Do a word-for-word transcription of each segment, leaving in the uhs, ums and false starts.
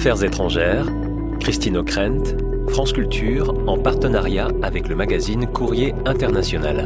Affaires étrangères, Christine Ockrent, France Culture, en partenariat avec le magazine Courrier International.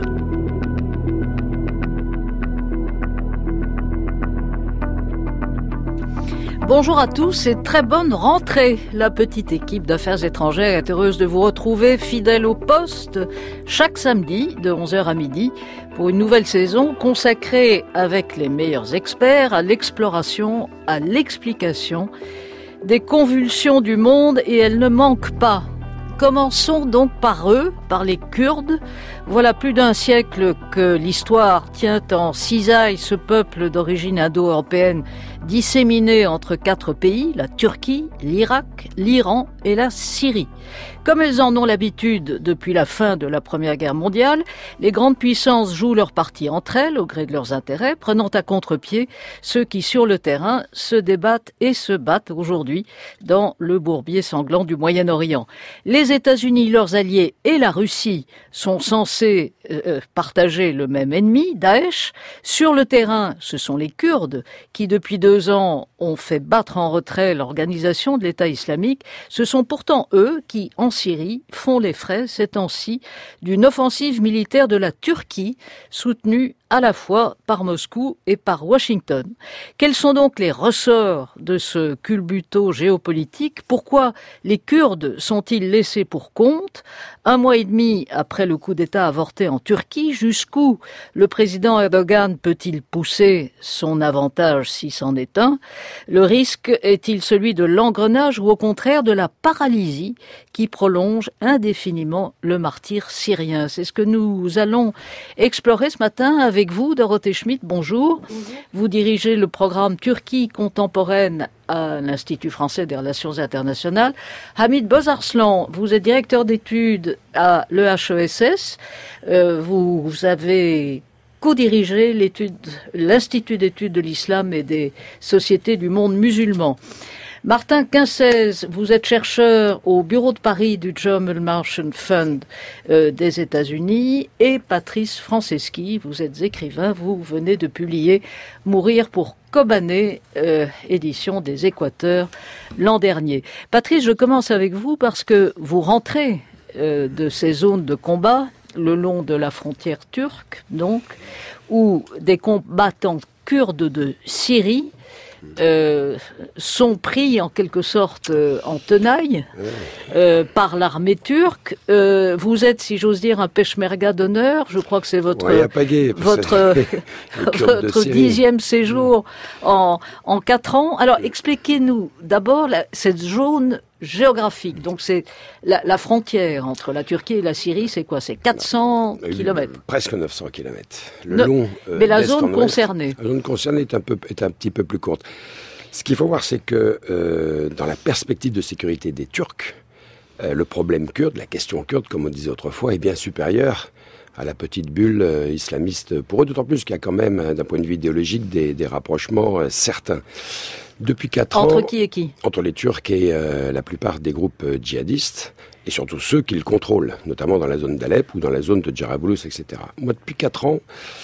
Bonjour à tous et très bonne rentrée. La petite équipe d'Affaires étrangères est heureuse de vous retrouver fidèle au poste chaque samedi de onze heures à midi pour une nouvelle saison consacrée avec les meilleurs experts à l'exploration, à l'explication des convulsions du monde, et elles ne manquent pas. Commençons donc par eux, par les Kurdes. Voilà plus d'un siècle que l'histoire tient en cisaille ce peuple d'origine indo-européenne disséminé entre quatre pays, la Turquie, l'Irak, l'Iran et la Syrie. Comme elles en ont l'habitude depuis la fin de la Première Guerre mondiale, les grandes puissances jouent leur partie entre elles au gré de leurs intérêts, prenant à contre-pied ceux qui sur le terrain se débattent et se battent aujourd'hui dans le bourbier sanglant du Moyen-Orient. Les États-Unis, leurs alliés et la Russie sont censés euh, partager le même ennemi, Daesh. Sur le terrain, ce sont les Kurdes qui depuis deux ans ont fait battre en retrait l'organisation de l'État islamique. Ce sont pourtant eux qui, en Syrie, font les frais ces temps-ci d'une offensive militaire de la Turquie soutenue à la fois par Moscou et par Washington. Quels sont donc les ressorts de ce culbuto géopolitique? Pourquoi les Kurdes sont-ils laissés pour compte? Un mois et demi après le coup d'État avorté en Turquie, jusqu'où le président Erdogan peut-il pousser son avantage si c'en est un? Le risque est-il celui de l'engrenage ou au contraire de la paralysie qui prolonge indéfiniment le martyre syrien? C'est ce que nous allons explorer ce matin avec Avec vous, Dorothée Schmidt, bonjour. bonjour. Vous dirigez le programme Turquie contemporaine à l'Institut français des relations internationales. Hamid Bozarslan, vous êtes directeur d'études à l'E H E S S. Euh, vous, vous avez co-dirigé l'étude, l'Institut d'études de l'islam et des sociétés du monde musulman. Martin Quincez, vous êtes chercheur au bureau de Paris du German Marshall Fund euh, des États-Unis, et Patrice Franceschi, vous êtes écrivain, vous venez de publier Mourir pour Kobané, euh, édition des Équateurs l'an dernier. Patrice, je commence avec vous parce que vous rentrez euh, de ces zones de combat le long de la frontière turque, donc, où des combattants kurdes de Syrie Euh, sont pris en quelque sorte euh, en tenaille euh, par l'armée turque. Euh, vous êtes, si j'ose dire, un peshmerga d'honneur. Je crois que c'est votre ouais, pagaie, votre, votre dixième séjour en en quatre ans. Alors, expliquez-nous d'abord la, cette zone géographique. Donc, c'est la, la frontière entre la Turquie et la Syrie. C'est quoi? C'est quatre cents kilomètres. Presque neuf cents kilomètres. Le ne, long. Euh, mais la zone concernée. La zone concernée est un peu est un petit peu plus courte. Ce qu'il faut voir, c'est que euh, dans la perspective de sécurité des Turcs, euh, le problème kurde, la question kurde, comme on disait autrefois, est bien supérieur à la petite bulle euh, islamiste pour eux, d'autant plus qu'il y a quand même, d'un point de vue idéologique, des, des rapprochements euh, certains. Depuis quatre ans... Entre qui et qui? Entre les Turcs et euh, la plupart des groupes euh, djihadistes, et surtout ceux qu'ils contrôlent, notamment dans la zone d'Alep ou dans la zone de Djarablus, et cetera. Moi, depuis quatre ans,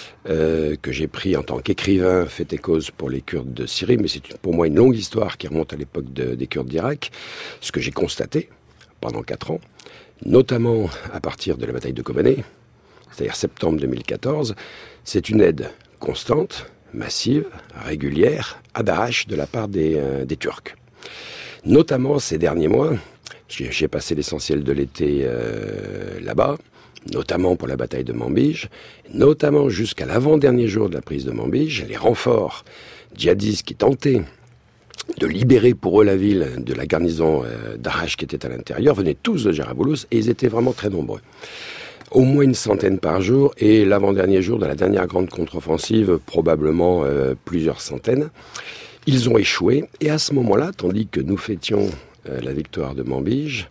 euh, que j'ai pris en tant qu'écrivain fait et cause pour les Kurdes de Syrie, mais c'est pour moi une longue histoire qui remonte à l'époque de, des Kurdes d'Irak, ce que j'ai constaté pendant quatre ans, notamment à partir de la bataille de Kobané, c'est-à-dire septembre deux mille quatorze, c'est une aide constante, massive, régulière, à Daesh de la part des, euh, des Turcs. Notamment ces derniers mois, j'ai, j'ai passé l'essentiel de l'été euh, là-bas, notamment pour la bataille de Manbij, notamment jusqu'à l'avant-dernier jour de la prise de Manbij, les renforts djihadistes qui tentaient de libérer pour eux la ville de la garnison euh, Daesh qui était à l'intérieur, venaient tous de Djarablus et ils étaient vraiment très nombreux. Au moins une centaine par jour, et l'avant-dernier jour de la dernière grande contre-offensive, probablement euh, plusieurs centaines. Ils ont échoué, et à ce moment-là, tandis que nous fêtions euh, la victoire de Manbij,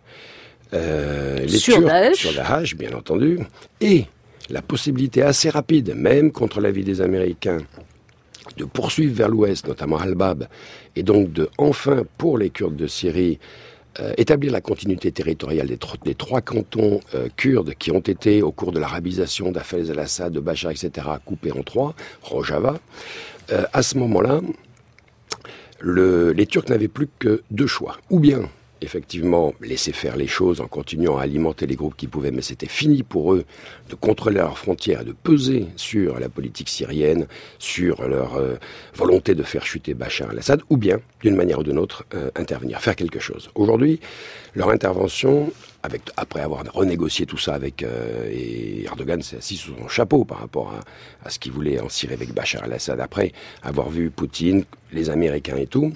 euh, les sur Turcs, Daesh. sur Daesh, bien entendu, et la possibilité assez rapide, même contre l'avis des Américains, de poursuivre vers l'ouest, notamment Al-Bab, et donc de, enfin, pour les Kurdes de Syrie, Euh, établir la continuité territoriale des, tro- des trois cantons euh, kurdes qui ont été, au cours de l'arabisation d'Hafez al-Assad, de Bachar, et cetera, coupés en trois, Rojava. Euh, à ce moment-là, le, les Turcs n'avaient plus que deux choix. Ou bien, effectivement, laisser faire les choses en continuant à alimenter les groupes qui pouvaient, mais c'était fini pour eux de contrôler leurs frontières et de peser sur la politique syrienne, sur leur euh, volonté de faire chuter Bachar el-Assad, ou bien, d'une manière ou d'une autre, euh, intervenir, faire quelque chose. Aujourd'hui, leur intervention, avec, après avoir renégocié tout ça avec euh, et Erdogan s'est assis sous son chapeau par rapport à, à ce qu'il voulait en Syrie avec Bachar el-Assad, après avoir vu Poutine, les Américains et tout.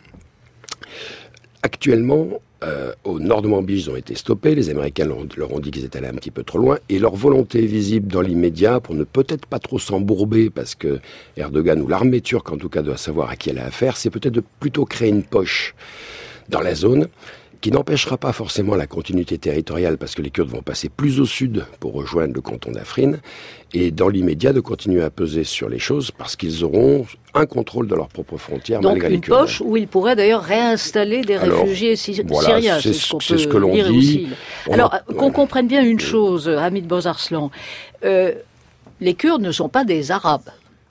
Actuellement, euh, au nord de Manbij, ils ont été stoppés. Les Américains leur, leur ont dit qu'ils étaient allés un petit peu trop loin. Et leur volonté visible dans l'immédiat, pour ne peut-être pas trop s'embourber, parce que Erdogan, ou l'armée turque en tout cas, doit savoir à qui elle a affaire, c'est peut-être de plutôt créer une poche dans la zone, qui n'empêchera pas forcément la continuité territoriale, parce que les Kurdes vont passer plus au sud pour rejoindre le canton d'Afrin, et dans l'immédiat de continuer à peser sur les choses, parce qu'ils auront un contrôle de leurs propres frontières, donc malgré les une Kurdes. poche où ils pourraient d'ailleurs réinstaller des Alors, réfugiés sy- voilà, syriens, c'est, c'est ce qu'on c'est peut ce que l'on dire dit. aussi. On Alors, en- qu'on ouais. comprenne bien une chose, Hamid Bozarslan, euh, les Kurdes ne sont pas des Arabes.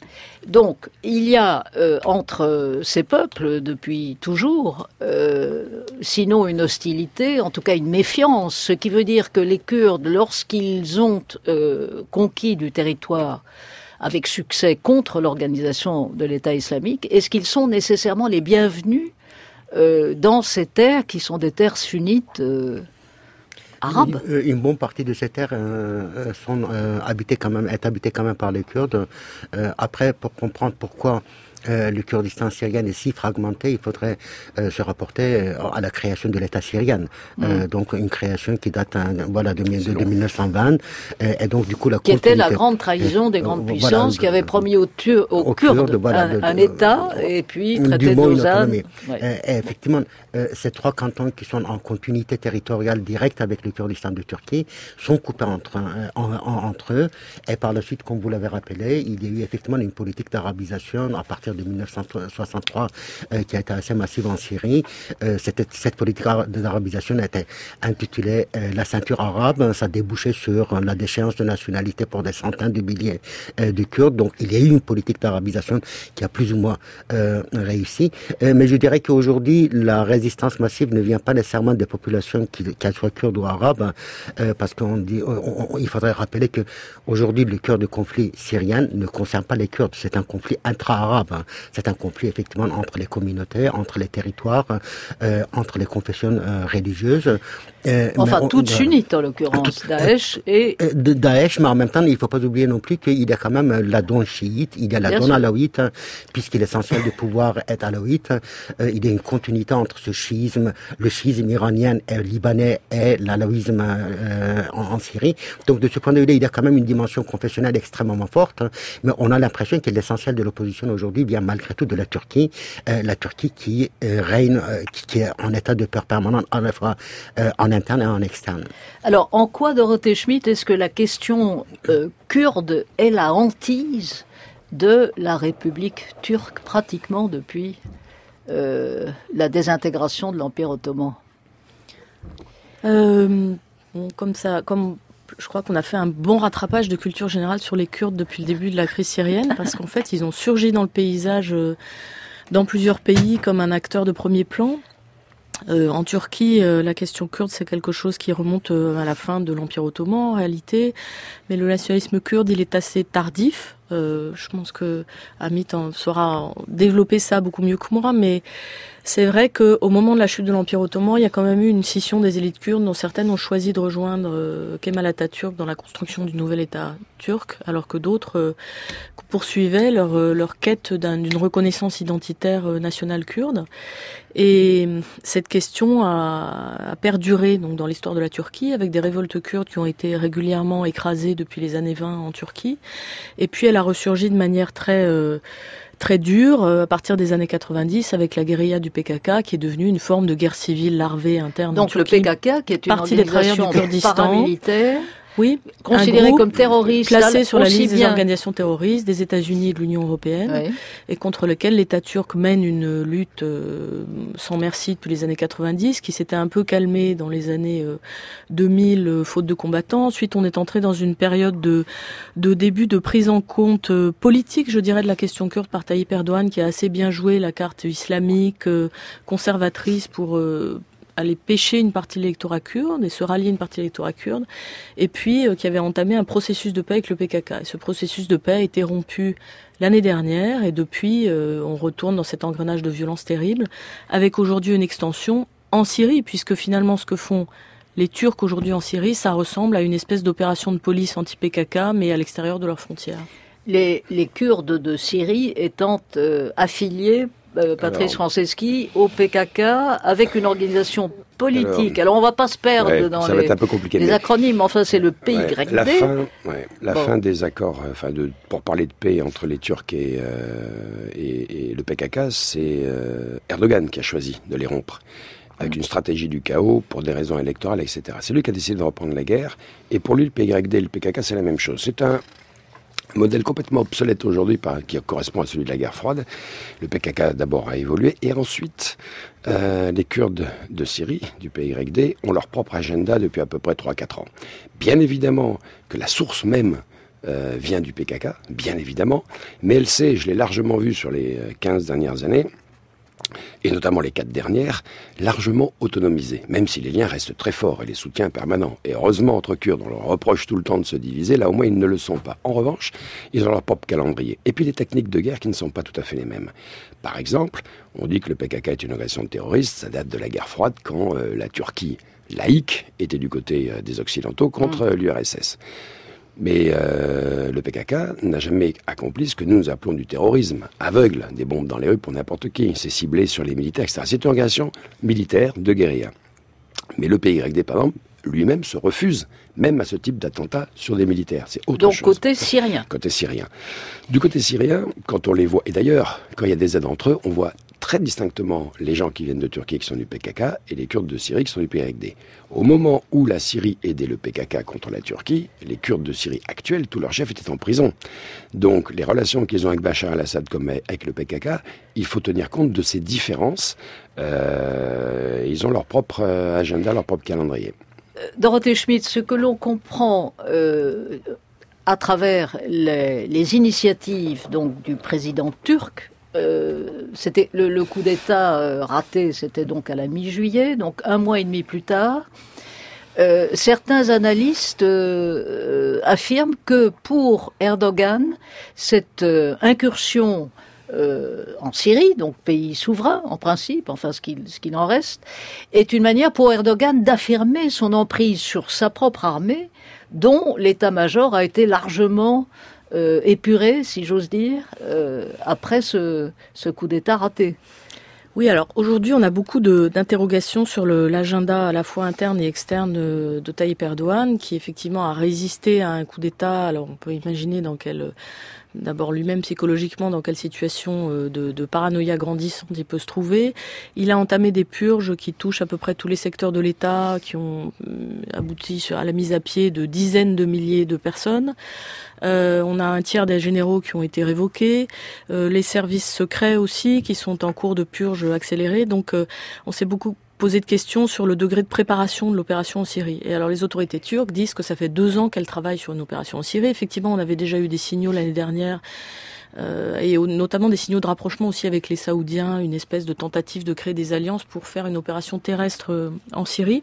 Donc, il y a euh, entre ces peuples, depuis toujours, euh, sinon une hostilité, en tout cas une méfiance, ce qui veut dire que les Kurdes, lorsqu'ils ont euh, conquis du territoire avec succès contre l'organisation de l'État islamique, est-ce qu'ils sont nécessairement les bienvenus euh, dans ces terres qui sont des terres sunnites euh, arabes? Une, une bonne partie de ces terres euh, sont euh, habitées quand même, est habitée quand même par les Kurdes. Euh, après, pour comprendre pourquoi euh, le Kurdistan syrien est si fragmenté, il faudrait euh, se rapporter euh, à la création de l'État syrien. Mm. Euh, donc une création qui date hein, voilà, de, de, de mille neuf cent vingt. Euh, et donc du coup la qui était la grande trahison des grandes euh, puissances, voilà, qui avait promis aux, tu- aux, aux Kurdes, Kurdes voilà, un, de, un État euh, et puis traité de Lausanne. Ouais. Euh, effectivement, euh, ces trois cantons qui sont en continuité territoriale directe avec le Kurdistan de Turquie sont coupés entre, euh, en, en, entre eux. Et par la suite, comme vous l'avez rappelé, il y a eu effectivement une politique d'arabisation à partir de mille neuf cent soixante-trois euh, qui a été assez massive en Syrie. Euh, cette, cette politique d'arabisation a été intitulée euh, la ceinture arabe. Ça débouchait sur la déchéance de nationalité pour des centaines de milliers euh, de Kurdes. Donc il y a eu une politique d'arabisation qui a plus ou moins euh, réussi. Euh, mais je dirais qu'aujourd'hui, la résistance massive ne vient pas nécessairement des populations, qui, qu'elles soient kurdes ou arabes, euh, parce qu'on dit, on, on, il faudrait rappeler que aujourd'hui, le cœur du conflit syrien ne concerne pas les Kurdes. C'est un conflit intra-arabe. Hein. C'est un conflit effectivement entre les communautés, entre les territoires, euh, entre les confessions euh, religieuses. Euh, enfin, on, toutes euh, sunnites en l'occurrence, tout, Daesh et... Euh, de Daesh, mais en même temps, il ne faut pas oublier non plus qu'il y a quand même la donne chiite, il y a la Bien donne sûr. alaouite, puisqu'il est essentiel de pouvoir être alaouite. Euh, il y a une continuité entre ce chiisme, le chiisme iranien et libanais et l'alaouisme euh, en, en Syrie. Donc de ce point de vue-là, il y a quand même une dimension confessionnelle extrêmement forte, hein, mais on a l'impression que l'essentiel de l'opposition aujourd'hui vient malgré tout de la Turquie, euh, la Turquie qui euh, règne, euh, qui, qui est en état de peur permanente, à la fois euh, en interne et en externe. Alors, en quoi, Dorothée Schmitt, est-ce que la question euh, kurde est la hantise de la République turque pratiquement depuis euh, la désintégration de l'Empire ottoman? euh, bon, Comme ça, comme je crois qu'on a fait un bon rattrapage de culture générale sur les Kurdes depuis le début de la crise syrienne, parce qu'en fait, ils ont surgi dans le paysage euh, dans plusieurs pays comme un acteur de premier plan. Euh, en Turquie, euh, la question kurde, c'est quelque chose qui remonte euh, à la fin de l'Empire ottoman, en réalité. Mais le nationalisme kurde, il est assez tardif. Euh, je pense que Hamid en saura développer ça beaucoup mieux que moi, mais c'est vrai qu'au moment de la chute de l'Empire ottoman, il y a quand même eu une scission des élites kurdes, dont certaines ont choisi de rejoindre euh, Kemal Atatürk dans la construction du nouvel État turc, alors que d'autres euh, poursuivaient leur, euh, leur quête d'un, d'une reconnaissance identitaire euh, nationale kurde. Et cette question a, a perduré donc dans l'histoire de la Turquie, avec des révoltes kurdes qui ont été régulièrement écrasées depuis les années vingt en Turquie. Et puis elle a ressurgi de manière très euh, très dure euh, à partir des années quatre-vingt-dix avec la guérilla du P K K, qui est devenue une forme de guerre civile larvée interne donc en Turquie. Donc le P K K, qui est une partie des travailleurs du Kurdistan, paramilitaire, Oui, considéré comme terroriste, placé sur la liste bien. des organisations terroristes des États-Unis et de l'Union européenne, oui. Et contre lequel l'État turc mène une lutte euh, sans merci depuis les années quatre-vingt-dix, qui s'était un peu calmée dans les années euh, deux mille, euh, faute de combattants. Ensuite, on est entré dans une période de, de début de prise en compte euh, politique, je dirais, de la question kurde par Tayyip Erdogan, qui a assez bien joué la carte islamique, euh, conservatrice pour... Euh, aller pêcher une partie de l'électorat kurde et se rallier une partie de l'électorat kurde, et puis euh, qui avait entamé un processus de paix avec le P K K. Et ce processus de paix a été rompu l'année dernière, et depuis, euh, on retourne dans cet engrenage de violence terrible, avec aujourd'hui une extension en Syrie, puisque finalement ce que font les Turcs aujourd'hui en Syrie, ça ressemble à une espèce d'opération de police anti-P K K, mais à l'extérieur de leurs frontières. Les, les Kurdes de Syrie étant euh, affiliés, Euh, Patrice alors, Franceschi, au P K K, avec une organisation politique. Alors, alors on ne va pas se perdre ouais, dans ça les, va être un peu compliqué, les mais... acronymes. Enfin, c'est le P Y D. Ouais, la fin, ouais, la bon. fin des accords, enfin, de, pour parler de paix entre les Turcs et, euh, et, et le P K K, c'est euh, Erdogan qui a choisi de les rompre, avec une stratégie du chaos pour des raisons électorales, et cetera. C'est lui qui a décidé de reprendre la guerre, et pour lui, le P Y D et le P K K, c'est la même chose. C'est un modèle complètement obsolète aujourd'hui, par, qui correspond à celui de la guerre froide. Le P K K d'abord a évolué, et ensuite euh, les Kurdes de Syrie, du P Y D, ont leur propre agenda depuis à peu près trois à quatre ans. Bien évidemment que la source même euh, vient du P K K, bien évidemment, mais elle s'est, je l'ai largement vu sur les quinze dernières années, et notamment les quatre dernières, largement autonomisés, même si les liens restent très forts et les soutiens permanents. Et heureusement, entre Kurdes, on leur reproche tout le temps de se diviser, là au moins ils ne le sont pas. En revanche, ils ont leur propre calendrier. Et puis des techniques de guerre qui ne sont pas tout à fait les mêmes. Par exemple, on dit que le P K K est une organisation terroriste, ça date de la guerre froide, quand euh, la Turquie laïque était du côté euh, des Occidentaux contre mmh. l'U R S S. Mais euh, le P K K n'a jamais accompli ce que nous nous appelons du terrorisme aveugle, des bombes dans les rues pour n'importe qui. C'est ciblé sur les militaires, et cetera. C'est une organisation militaire de guérilla. Mais le P Y D, par exemple, lui-même se refuse même à ce type d'attentat sur des militaires. C'est autre Donc, chose. Donc côté syrien. Côté syrien. Du côté syrien, quand on les voit, et d'ailleurs, quand il y a des aides entre eux, on voit très distinctement les gens qui viennent de Turquie qui sont du P K K et les Kurdes de Syrie qui sont du P Y D. Au moment où la Syrie aidait le P K K contre la Turquie, les Kurdes de Syrie actuels, tous leurs chefs étaient en prison. Donc les relations qu'ils ont avec Bachar el-Assad comme avec le P K K, il faut tenir compte de ces différences. Euh, ils ont leur propre agenda, leur propre calendrier. Dorothée Schmidt, ce que l'on comprend euh, à travers les, les initiatives donc, du président turc, Euh, c'était le, le coup d'État euh, raté, c'était donc à la mi-juillet, donc un mois et demi plus tard. Euh, certains analystes euh, affirment que pour Erdogan, cette euh, incursion euh, en Syrie, donc pays souverain en principe, enfin ce qu'il, ce qu'il en reste, est une manière pour Erdogan d'affirmer son emprise sur sa propre armée, dont l'état-major a été largement Euh, épuré, si j'ose dire, euh, après ce, ce coup d'État raté. Oui, alors aujourd'hui, on a beaucoup de, d'interrogations sur le, l'agenda à la fois interne et externe de, de Tayyip Erdogan, qui effectivement a résisté à un coup d'État. Alors on peut imaginer dans quel, d'abord lui-même psychologiquement, dans quelle situation de, de paranoïa grandissante il peut se trouver. Il a entamé des purges qui touchent à peu près tous les secteurs de l'État, qui ont abouti à la mise à pied de dizaines de milliers de personnes. Euh, on a un tiers des généraux qui ont été révoqués, euh, les services secrets aussi qui sont en cours de purge accélérée. Donc euh, on s'est beaucoup posé de questions sur le degré de préparation de l'opération en Syrie. Et alors les autorités turques disent que ça fait deux ans qu'elles travaillent sur une opération en Syrie. Effectivement, on avait déjà eu des signaux l'année dernière, euh, et notamment des signaux de rapprochement aussi avec les Saoudiens, une espèce de tentative de créer des alliances pour faire une opération terrestre euh, en Syrie.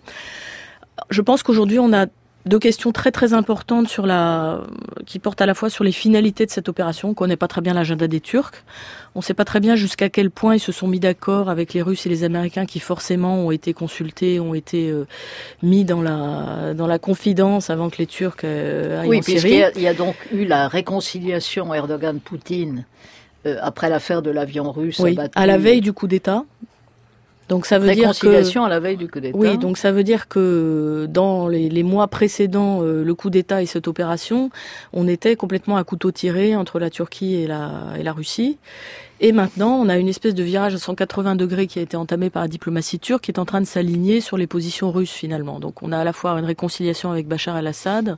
Je pense qu'aujourd'hui on a deux questions très très importantes sur la, qui portent à la fois sur les finalités de cette opération. On ne connaît pas très bien l'agenda des Turcs. On ne sait pas très bien jusqu'à quel point ils se sont mis d'accord avec les Russes et les Américains qui forcément ont été consultés, ont été euh, mis dans la, dans la confidence avant que les Turcs euh, aillent oui, en Syrie. Oui, puisqu'il y a donc eu la réconciliation Erdogan-Poutine euh, après l'affaire de l'avion russe oui, abattu. À la veille du coup d'État. Donc ça veut Réconciliation dire que, à la veille du coup d'État. Oui, donc ça veut dire que dans les, les mois précédents euh, le coup d'État et cette opération, on était complètement à couteau tiré entre la Turquie et la, et la Russie. Et maintenant, on a une espèce de virage à cent quatre-vingts degrés qui a été entamé par la diplomatie turque, qui est en train de s'aligner sur les positions russes finalement. Donc on a à la fois une réconciliation avec Bachar el-Assad,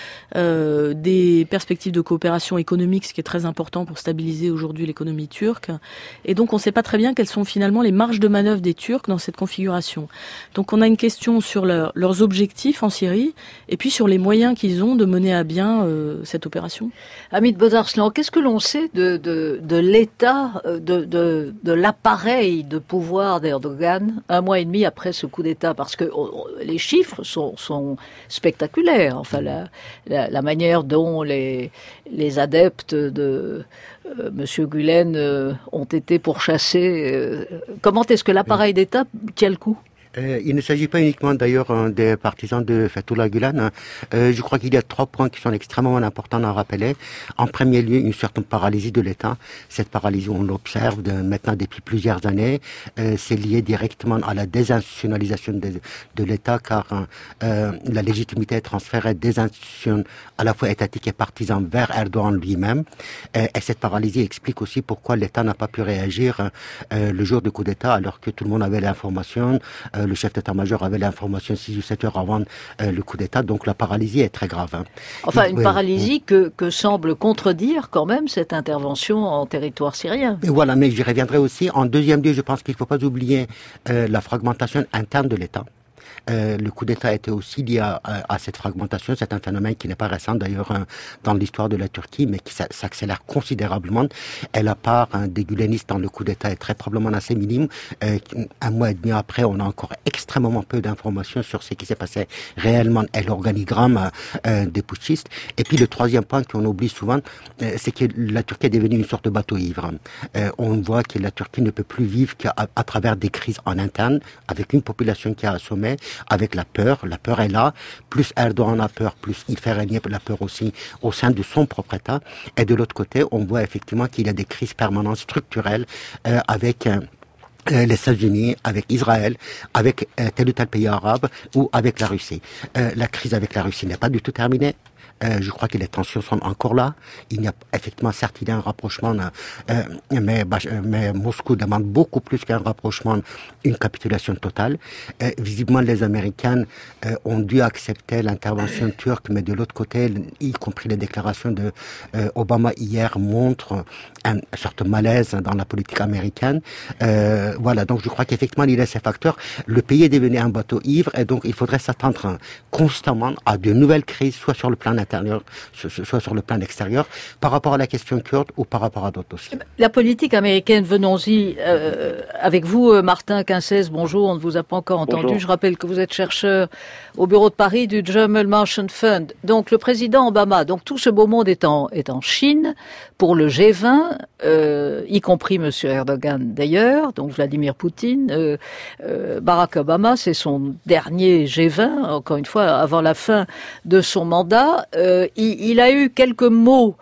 euh, des perspectives de coopération économique, ce qui est très important pour stabiliser aujourd'hui l'économie turque. Et donc on ne sait pas très bien quelles sont finalement les marges de manœuvre des Turcs dans cette configuration. Donc on a une question sur leur, leurs objectifs en Syrie, et puis sur les moyens qu'ils ont de mener à bien euh, cette opération. Hamid Bozarslan, qu'est-ce que l'on sait de, de, de l'état, de, de, de l'appareil de pouvoir d'Erdogan un mois et demi après ce coup d'État? Parce que oh, les chiffres sont, sont spectaculaires. Enfin, la, la, la manière dont les, les adeptes de euh, M. Gulen euh, ont été pourchassés. Euh, comment est-ce que l'appareil d'État tient le coup? Euh, il ne s'agit pas uniquement d'ailleurs hein, des partisans de Fethullah Gulen. Euh, je crois qu'il y a trois points qui sont extrêmement importants à rappeler. En premier lieu, une certaine paralysie de l'État. Cette paralysie, on l'observe de, maintenant depuis plusieurs années. Euh, c'est lié directement à la désinstitutionnalisation de, de l'État, car euh, la légitimité est transférée des institutions à la fois étatiques et partisanes vers Erdogan lui-même. Et, et cette paralysie explique aussi pourquoi l'État n'a pas pu réagir euh, le jour du coup d'État, alors que tout le monde avait l'information. Euh, le chef d'état-major avait l'information six ou sept heures avant euh, le coup d'État, donc la paralysie est très grave. Hein. Enfin, Et, une ouais, paralysie que, que semble contredire quand même cette intervention en territoire syrien. Et voilà, mais j'y reviendrai aussi. En deuxième lieu, je pense qu'il ne faut pas oublier euh, la fragmentation interne de l'État. Euh, le coup d'État était aussi lié à, à, à cette fragmentation. C'est un phénomène qui n'est pas récent d'ailleurs hein, dans l'histoire de la Turquie, mais qui s'accélère considérablement. Et la part hein, des gulenistes dans le coup d'État est très probablement assez minime. Euh, un mois et demi après, on a encore extrêmement peu d'informations sur ce qui s'est passé réellement et l'organigramme euh, des putschistes. Et puis le troisième point qu'on oublie souvent, euh, c'est que la Turquie est devenue une sorte de bateau ivre. Euh, on voit que la Turquie ne peut plus vivre qu'à à travers des crises en interne, avec une population qui est assommée, avec la peur. La peur est là. Plus Erdogan a peur, plus il fait régner la peur aussi au sein de son propre État. Et de l'autre côté, on voit effectivement qu'il y a des crises permanentes structurelles euh, avec... Euh, les États-Unis, avec Israël, avec euh, tel ou tel pays arabe ou avec la Russie. Euh, la crise avec la Russie n'est pas du tout terminée. Euh, je crois que les tensions sont encore là. Il y a effectivement, certes, il y a un rapprochement, euh, mais, mais Moscou demande beaucoup plus qu'un rapprochement, une capitulation totale. Euh, visiblement, les Américains euh, ont dû accepter l'intervention turque, mais de l'autre côté, y compris les déclarations de euh, Obama hier montrent un sorte de malaise dans la politique américaine. Euh, voilà, donc je crois qu'effectivement, il y a ces facteurs. Le pays est devenu un bateau ivre, et donc il faudrait s'attendre constamment à de nouvelles crises, soit sur le plan intérieur, soit sur le plan extérieur, par rapport à la question kurde ou par rapport à d'autres dossiers. La politique américaine, venons-y euh, avec vous, Martin Quincès, bonjour, on ne vous a pas encore entendu. Bonjour. Je rappelle que vous êtes chercheur au bureau de Paris du German Marshall Fund. Donc le président Obama, donc tout ce beau monde est en, est en Chine pour le G vingt, euh, y compris M. Erdogan d'ailleurs, donc Vladimir Poutine. Euh, euh, Barack Obama, c'est son dernier G vingt, encore une fois, avant la fin de son mandat. Euh, il, il a eu quelques mots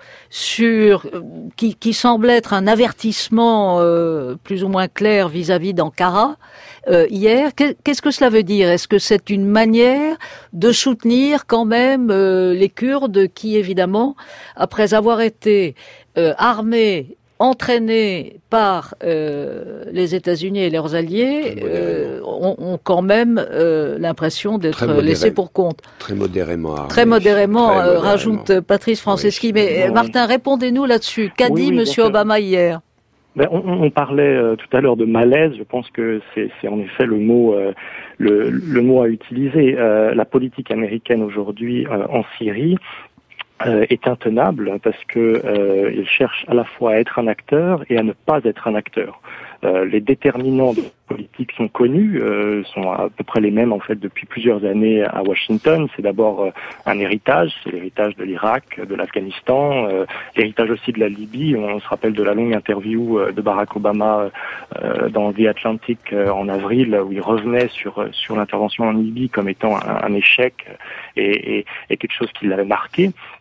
sur qui, qui semblent être un avertissement euh, plus ou moins clair vis-à-vis d'Ankara euh, hier. Qu'est-ce que cela veut dire? Est-ce que c'est une manière de soutenir quand même euh, les Kurdes qui, évidemment, après avoir été euh, armés, entraînés par euh, les États-Unis et leurs alliés, euh, ont, ont quand même euh, l'impression d'être laissés pour compte. Très modérément. Armés, très modérément, très euh, modérément. rajoute Patrice Franceschi. Oui, Mais bon, Martin, répondez-nous là-dessus. Qu'a oui, dit oui, Monsieur Obama hier? Ben, on, on parlait euh, tout à l'heure de malaise. Je pense que c'est, c'est en effet le mot, euh, le, le mot à utiliser. Euh, la politique américaine aujourd'hui euh, en Syrie euh, est intenable parce que euh, il cherche à la fois à être un acteur et à ne pas être un acteur. Euh, les déterminants de la politique sont connus, euh, sont à peu près les mêmes en fait depuis plusieurs années à Washington. C'est d'abord euh, un héritage, c'est l'héritage de l'Irak, de l'Afghanistan, euh, l'héritage aussi de la Libye. On se rappelle de la longue interview euh, de Barack Obama euh, dans The Atlantic euh, en avril, où il revenait sur sur l'intervention en Libye comme étant un, un échec et, et, et quelque chose qui l'avait marqué.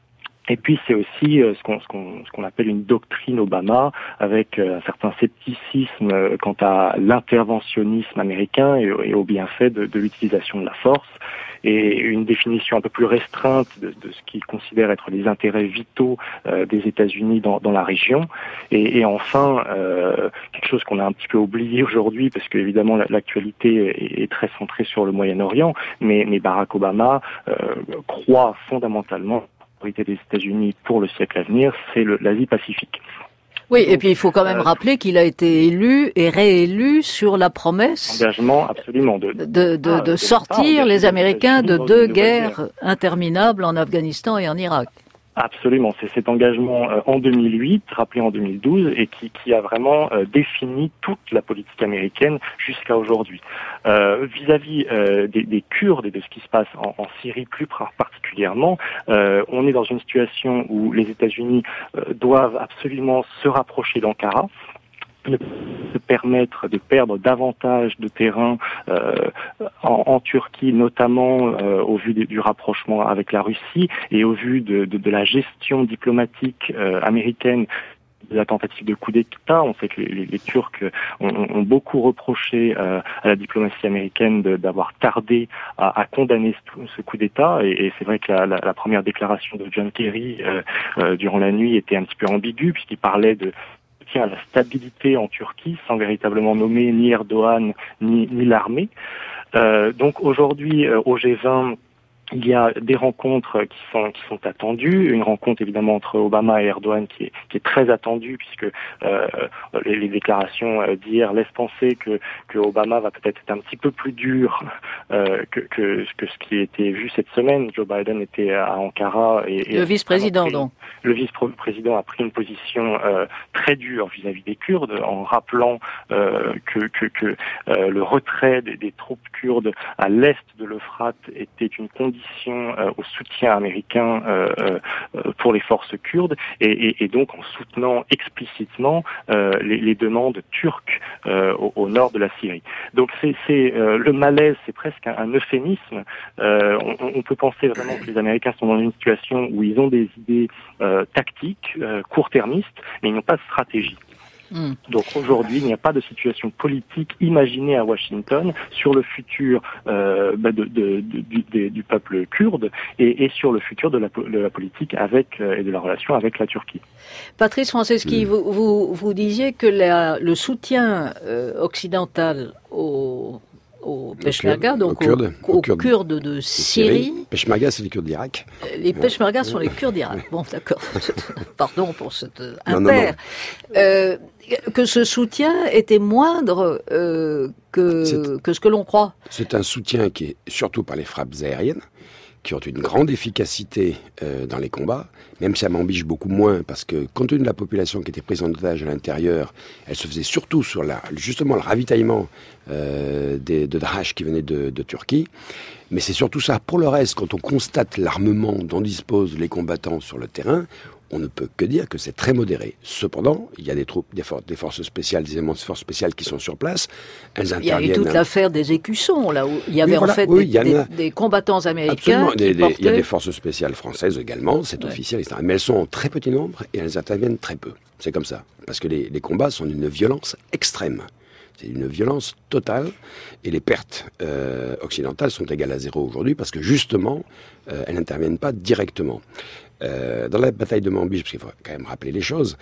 Et puis c'est aussi euh, ce qu'on ce qu'on ce qu'on appelle une doctrine Obama, avec euh, un certain scepticisme euh, quant à l'interventionnisme américain et, et au bienfait de, de l'utilisation de la force, et une définition un peu plus restreinte de, de ce qu'il considère être les intérêts vitaux euh, des États-Unis dans, dans la région. Et, et enfin, euh, quelque chose qu'on a un petit peu oublié aujourd'hui, parce que évidemment l'actualité est, est très centrée sur le Moyen-Orient, mais, mais Barack Obama euh, croit fondamentalement des États-Unis pour le siècle à venir, c'est le, l'Asie-Pacifique. Oui, et puis il faut quand même euh, rappeler qu'il a été élu et réélu sur la promesse engagement absolument de, de, de, de, de sortir les Américains de deux guerres interminables en Afghanistan et en Irak. Absolument, c'est cet engagement euh, en deux mille huit, rappelé en deux mille douze, et qui, qui a vraiment euh, défini toute la politique américaine jusqu'à aujourd'hui. Euh, vis-à-vis euh, des, des Kurdes et de ce qui se passe en, en Syrie plus particulièrement, euh, on est dans une situation où les États-Unis euh, doivent absolument se rapprocher d'Ankara, ne se permettre de perdre davantage de terrain euh, en, en Turquie, notamment euh, au vu de, du rapprochement avec la Russie et au vu de, de, de la gestion diplomatique euh, américaine de la tentative de coup d'État. On sait que les, les Turcs ont, ont beaucoup reproché euh, à la diplomatie américaine de, d'avoir tardé à, à condamner ce, ce coup d'État, et, et c'est vrai que la, la, la première déclaration de John Kerry euh, euh, durant la nuit était un petit peu ambiguë, puisqu'il parlait de à la stabilité en Turquie, sans véritablement nommer ni Erdogan ni, ni l'armée. Euh, donc aujourd'hui, euh, au G vingt, il y a des rencontres qui sont qui sont attendues, une rencontre évidemment entre Obama et Erdogan qui est qui est très attendue, puisque euh, les, les déclarations d'hier laissent penser que que Obama va peut-être être un petit peu plus dur euh, que que que ce qui a été vu cette semaine. Joe Biden était à Ankara et, et le vice-président pris, donc le vice-président a pris une position euh, très dure vis-à-vis des Kurdes, en rappelant euh, que que que euh, le retrait des, des troupes kurdes à l'est de l'Euphrate était une condition Euh, au soutien américain euh, euh, pour les forces kurdes, et, et, et donc en soutenant explicitement euh, les, les demandes turques euh, au, au nord de la Syrie. Donc c'est, c'est euh, le malaise, c'est presque un, un euphémisme. Euh, on, on peut penser vraiment que les Américains sont dans une situation où ils ont des idées euh, tactiques, euh, court-termistes, mais ils n'ont pas de stratégie. Donc aujourd'hui, il n'y a pas de situation politique imaginée à Washington sur le futur euh, bah de, de, de, du, du peuple kurde et, et sur le futur de la, de la politique avec euh, et de la relation avec la Turquie. Patrice Franceschi, mmh. vous, vous, vous disiez que la, le soutien euh, occidental au aux Peshmerga, donc aux Kurdes, aux, aux Kurdes, Kurdes de Syrie. Syrie. Peshmerga, c'est les Kurdes d'Irak. Les Peshmerga ouais. sont les Kurdes d'Irak. Bon, d'accord. Pardon pour cette impair. Euh, que ce soutien était moindre euh, que, que ce que l'on croit. C'est un soutien qui est surtout par les frappes aériennes, qui ont une grande efficacité euh, dans les combats, même si ça m'embîche beaucoup moins, parce que compte tenu de la population qui était prise en otage à l'intérieur, elle se faisait surtout sur la, justement le ravitaillement euh, des, de Daesh qui venait de, de Turquie. Mais c'est surtout ça. Pour le reste, quand on constate l'armement dont disposent les combattants sur le terrain, on ne peut que dire que c'est très modéré. Cependant, il y a des troupes, des, for- des forces spéciales, des éléments de forces spéciales qui sont sur place. Elles interviennent. Il y a eu toute l'affaire des écussons, là où il y avait oui, voilà, en fait oui, des, a... des, des combattants américains. Qui des, des, portaient... Il y a des forces spéciales françaises également, c'est ouais. officiel, et cetera. Mais elles sont en très petit nombre et elles interviennent très peu. C'est comme ça. Parce que les, les combats sont d'une violence extrême. C'est une violence totale, et les pertes euh, occidentales sont égales à zéro aujourd'hui, parce que justement, euh, elles n'interviennent pas directement. Euh, dans la bataille de Manbij, parce qu'il faut quand même rappeler les choses,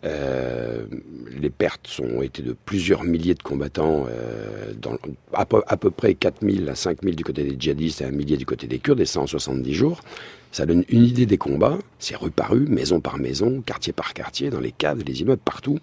euh, les pertes ont été de plusieurs milliers de combattants, euh, dans, à, peu, à peu près quatre mille à cinq mille du côté des djihadistes et un millier du côté des Kurdes, et ça en soixante-dix jours. Ça donne une idée des combats, c'est rue par rue, maison par maison, quartier par quartier, dans les caves, les immeubles, partout.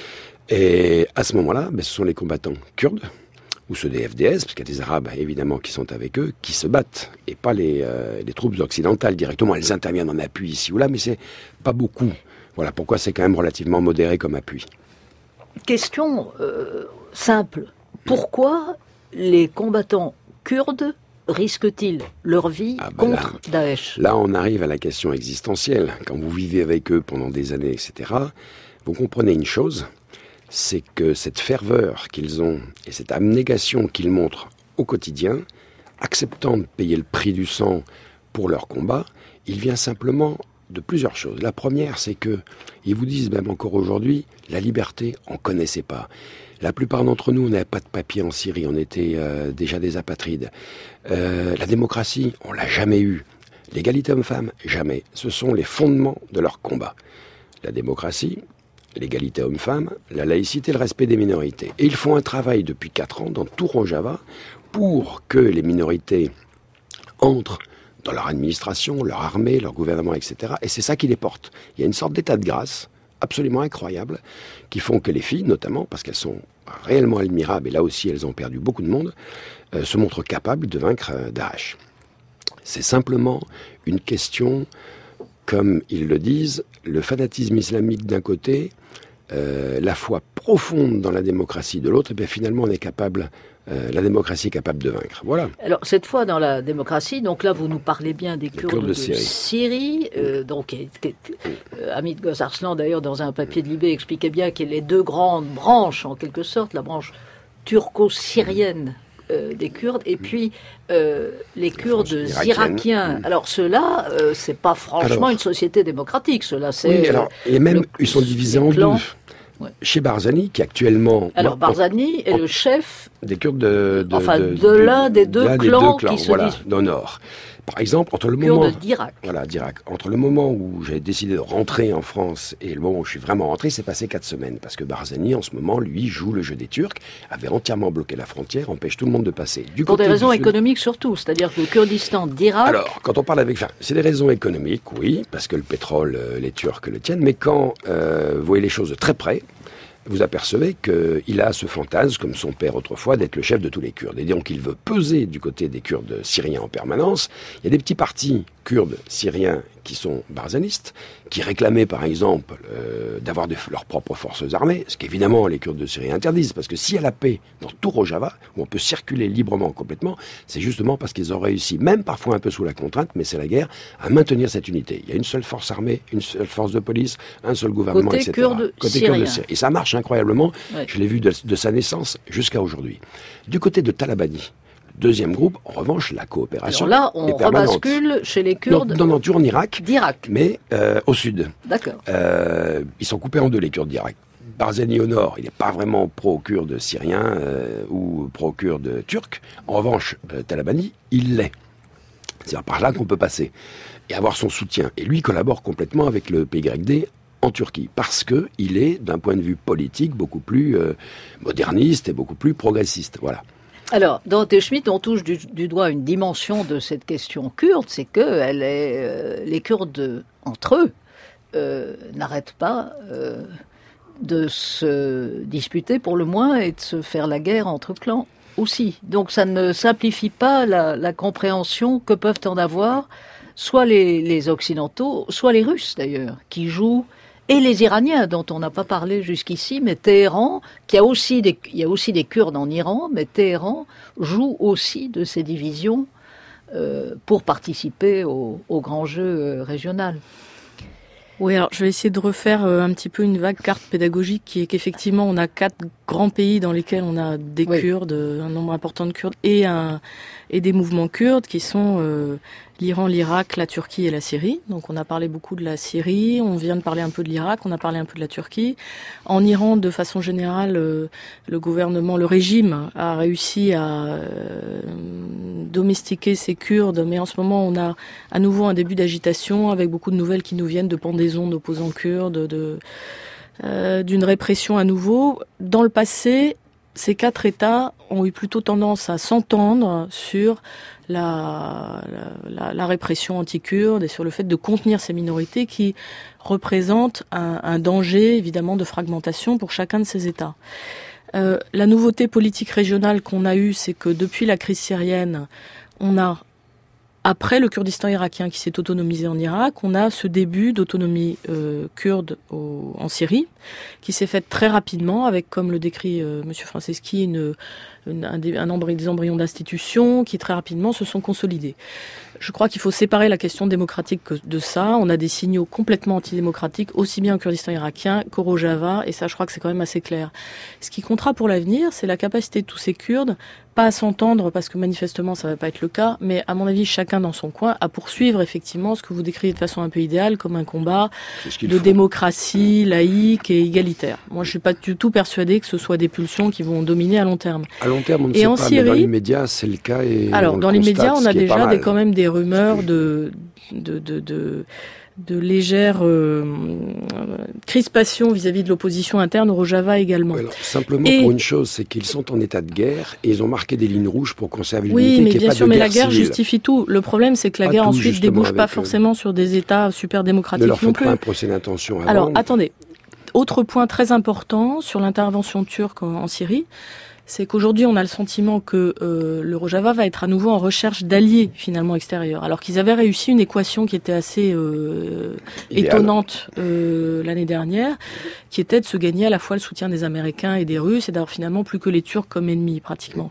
Et à ce moment-là, ben, ce sont les combattants kurdes, ou ceux des F D S, parce qu'il y a des Arabes évidemment qui sont avec eux, qui se battent, et pas les, euh, les troupes occidentales directement. Elles interviennent en appui ici ou là, mais c'est pas beaucoup. Voilà pourquoi c'est quand même relativement modéré comme appui. Question euh, simple. Pourquoi les combattants kurdes risquent-ils leur vie ah ben contre là, Daesh ? Là, on arrive à la question existentielle. Quand vous vivez avec eux pendant des années, et cetera, vous comprenez une chose, c'est que cette ferveur qu'ils ont et cette abnégation qu'ils montrent au quotidien, acceptant de payer le prix du sang pour leur combat, il vient simplement de plusieurs choses. La première, c'est que ils vous disent même encore aujourd'hui, la liberté, on connaissait pas. La plupart d'entre nous, on n'avait pas de papier en Syrie, on était euh, déjà des apatrides. Euh, la démocratie, on l'a jamais eue. L'égalité homme-femme, jamais. Ce sont les fondements de leur combat. La démocratie, l'égalité homme-femme, la laïcité, le respect des minorités. Et ils font un travail depuis quatre ans dans tout Rojava pour que les minorités entrent dans leur administration, leur armée, leur gouvernement, et cetera. Et c'est ça qui les porte. Il y a une sorte d'état de grâce absolument incroyable qui font que les filles, notamment, parce qu'elles sont réellement admirables, et là aussi elles ont perdu beaucoup de monde, euh, se montrent capables de vaincre euh, Daesh. C'est simplement une question, comme ils le disent, le fanatisme islamique d'un côté, euh, la foi profonde dans la démocratie de l'autre, et bien finalement on est capable, euh, la démocratie est capable de vaincre. Voilà. Alors cette fois dans la démocratie, donc là vous nous parlez bien des Kurdes, Kurdes de, de Syrie. Syrie euh, donc et, et, euh, Hamid Gozarslan d'ailleurs dans un papier de Libé expliquait bien qu'il y a les deux grandes branches en quelque sorte, la branche turco-syrienne euh, des Kurdes et puis euh, les Kurdes irakiens. Alors ceux-là, euh, c'est pas franchement alors, une société démocratique. Ceux-là, c'est oui, alors, et même le, ils sont divisés en deux. Ouais. Chez Barzani, qui actuellement... Alors Barzani est le chef... Des Kurdes de... de enfin, de, de, de l'un des deux, clans, des deux clans qui se voilà, disent... dans le nord. Par exemple, entre le moment... d'Irak. Voilà, d'Irak. Entre le moment où j'ai décidé de rentrer en France et le moment où je suis vraiment rentré, c'est passé quatre semaines. Parce que Barzani, en ce moment, lui, joue le jeu des Turcs, avait entièrement bloqué la frontière, empêche tout le monde de passer. Du Pour côté des raisons sud, économiques surtout, c'est-à-dire que le Kurdistan d'Irak... Alors, quand on parle avec... Enfin, c'est des raisons économiques, oui, parce que le pétrole, euh, les Turcs le tiennent, mais quand euh, vous voyez les choses de très près, vous apercevez qu'il a ce fantasme, comme son père autrefois, d'être le chef de tous les Kurdes. Et donc il veut peser du côté des Kurdes syriens en permanence. Il y a des petits partis kurdes syriens qui sont barzanistes, qui réclamaient par exemple euh, d'avoir de, leurs propres forces armées, ce qu'évidemment les Kurdes de Syrie interdisent, parce que s'il y a la paix dans tout Rojava, où on peut circuler librement complètement, c'est justement parce qu'ils ont réussi, même parfois un peu sous la contrainte, mais c'est la guerre, à maintenir cette unité. Il y a une seule force armée, une seule force de police, un seul gouvernement, Côté et cetera. Kurde Côté syrien. Kurde syrien. Et ça marche incroyablement, ouais. Je l'ai vu de, de sa naissance jusqu'à aujourd'hui. Du côté de Talabani, deuxième groupe, en revanche, la coopération. Alors là, on rebascule chez les Kurdes. Non, non, non, toujours en Irak. D'Irak. Mais euh, au sud. D'accord. Euh, ils sont coupés en deux, les Kurdes d'Irak. Barzani au nord, il n'est pas vraiment pro-kurde syrien euh, ou pro-kurde turc. En revanche, euh, Talabani, il l'est. C'est par là qu'on peut passer et avoir son soutien. Et lui collabore complètement avec le P Y D en Turquie, parce que il est, d'un point de vue politique, beaucoup plus euh, moderniste et beaucoup plus progressiste. Voilà. Alors, dans Schmitt, on touche du, du doigt une dimension de cette question kurde, c'est que elle est, euh, les Kurdes, entre eux, euh, n'arrêtent pas euh, de se disputer pour le moins et de se faire la guerre entre clans aussi. Donc ça ne simplifie pas la, la compréhension que peuvent en avoir soit les, les Occidentaux, soit les Russes d'ailleurs, qui jouent, et les Iraniens, dont on n'a pas parlé jusqu'ici, mais Téhéran, qui a aussi des, il y a aussi des Kurdes en Iran, mais Téhéran joue aussi de ces divisions euh, pour participer au, au grand jeu euh, régional. Oui, alors je vais essayer de refaire euh, un petit peu une vague carte pédagogique qui est qu'effectivement on a quatre grands pays dans lesquels on a des oui. Kurdes, un nombre important de Kurdes et un et des mouvements kurdes qui sont euh, l'Iran, l'Irak, la Turquie et la Syrie. Donc on a parlé beaucoup de la Syrie, on vient de parler un peu de l'Irak, on a parlé un peu de la Turquie. En Iran, de façon générale, euh, le gouvernement, le régime a réussi à euh, domestiquer ces Kurdes, mais en ce moment on a à nouveau un début d'agitation avec beaucoup de nouvelles qui nous viennent de pendaisons d'opposants kurdes, de, euh, d'une répression à nouveau. Dans le passé, ces quatre États ont eu plutôt tendance à s'entendre sur la, la, la répression anti-kurde et sur le fait de contenir ces minorités qui représentent un, un danger évidemment de fragmentation pour chacun de ces États. Euh, la nouveauté politique régionale qu'on a eue, c'est que depuis la crise syrienne, on a, après le Kurdistan irakien qui s'est autonomisé en Irak, on a ce début d'autonomie euh, kurde au, en Syrie, qui s'est faite très rapidement avec, comme le décrit euh, Monsieur Franceschi, une, une, un, des, un embry, des embryons d'institutions qui très rapidement se sont consolidés. Je crois qu'il faut séparer la question démocratique de ça. On a des signaux complètement antidémocratiques, aussi bien au Kurdistan irakien qu'au Rojava, et ça, je crois que c'est quand même assez clair. Ce qui comptera pour l'avenir, c'est la capacité de tous ces Kurdes, pas à s'entendre, parce que manifestement, ça va pas être le cas, mais à mon avis, chacun dans son coin, à poursuivre effectivement ce que vous décrivez de façon un peu idéale, comme un combat de faut. démocratie laïque et égalitaire. Moi, je suis pas du tout persuadée que ce soit des pulsions qui vont dominer à long terme. À long terme, on ne et sait en pas, Syrie, mais dans les médias, c'est le cas. Et alors, on dans les constate, médias, on a déjà des, quand même des rumeurs de, de, de, de, de légère euh, crispation vis-à-vis de l'opposition interne au Rojava également. Alors, simplement et... pour une chose, c'est qu'ils sont en état de guerre et ils ont marqué des lignes rouges pour conserver oui, l'unité. Oui, mais bien sûr, pas de mais guerre la guerre civile. justifie tout. Le problème, c'est que la pas guerre tout, ensuite débouche pas avec, forcément euh... sur des États super démocratiques ne leur non faites plus. pas un procès d'intention avant. Alors, attendez. Autre point très important sur l'intervention turque en, en Syrie, c'est qu'aujourd'hui, on a le sentiment que euh, le Rojava va être à nouveau en recherche d'alliés, finalement, extérieurs. Alors qu'ils avaient réussi une équation qui était assez euh, étonnante euh, l'année dernière, qui était de se gagner à la fois le soutien des Américains et des Russes, et d'avoir finalement plus que les Turcs comme ennemis, pratiquement.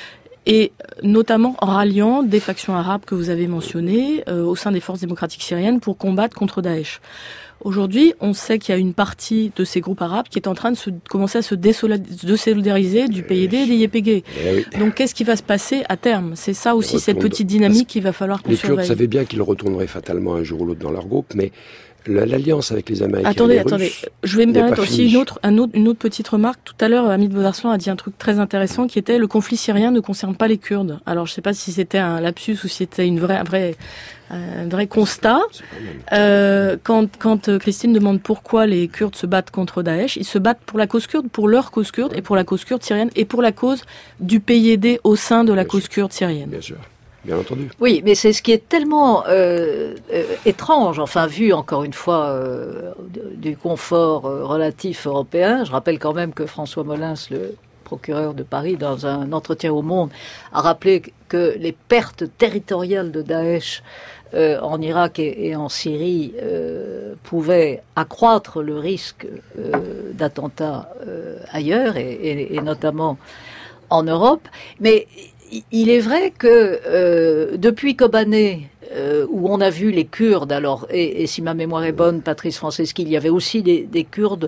Et notamment en ralliant des factions arabes que vous avez mentionnées euh, au sein des forces démocratiques syriennes pour combattre contre Daesh. Aujourd'hui, on sait qu'il y a une partie de ces groupes arabes qui est en train de se, commencer à se désolidariser du P Y D et des Y P G. Oui. Donc, qu'est-ce qui va se passer à terme? C'est ça aussi, cette petite dynamique qu'il va falloir qu'on les surveille. Les Kurdes savaient bien qu'ils retourneraient fatalement un jour ou l'autre dans leur groupe, mais l'alliance avec les Américains attendez, et les attendez. Russes... Je vais me permettre aussi une autre, un autre, une autre petite remarque. Tout à l'heure, Hamid Boudarslan a dit un truc très intéressant qui était le conflit syrien ne concerne pas les Kurdes. Alors, je ne sais pas si c'était un lapsus ou si c'était une vraie, un vrai... un vrai constat. Euh, quand, quand Christine demande pourquoi les Kurdes se battent contre Daesh, ils se battent pour la cause kurde, pour leur cause kurde, et pour la cause kurde syrienne, et pour la cause du P Y D au sein de la Bien cause sûr. kurde syrienne. Bien sûr. Bien entendu. Oui, mais c'est ce qui est tellement euh, euh, étrange, enfin vu encore une fois euh, du confort euh, relatif européen. Je rappelle quand même que François Molins, le procureur de Paris, dans un entretien au Monde, a rappelé que les pertes territoriales de Daesh euh, en Irak et, et en Syrie euh, pouvaient accroître le risque euh, d'attentats euh, ailleurs, et, et, et notamment en Europe. Mais il est vrai que euh, depuis Kobané, euh, où on a vu les Kurdes, alors et, et si ma mémoire est bonne, Patrice Franceschi, il y avait aussi des, des Kurdes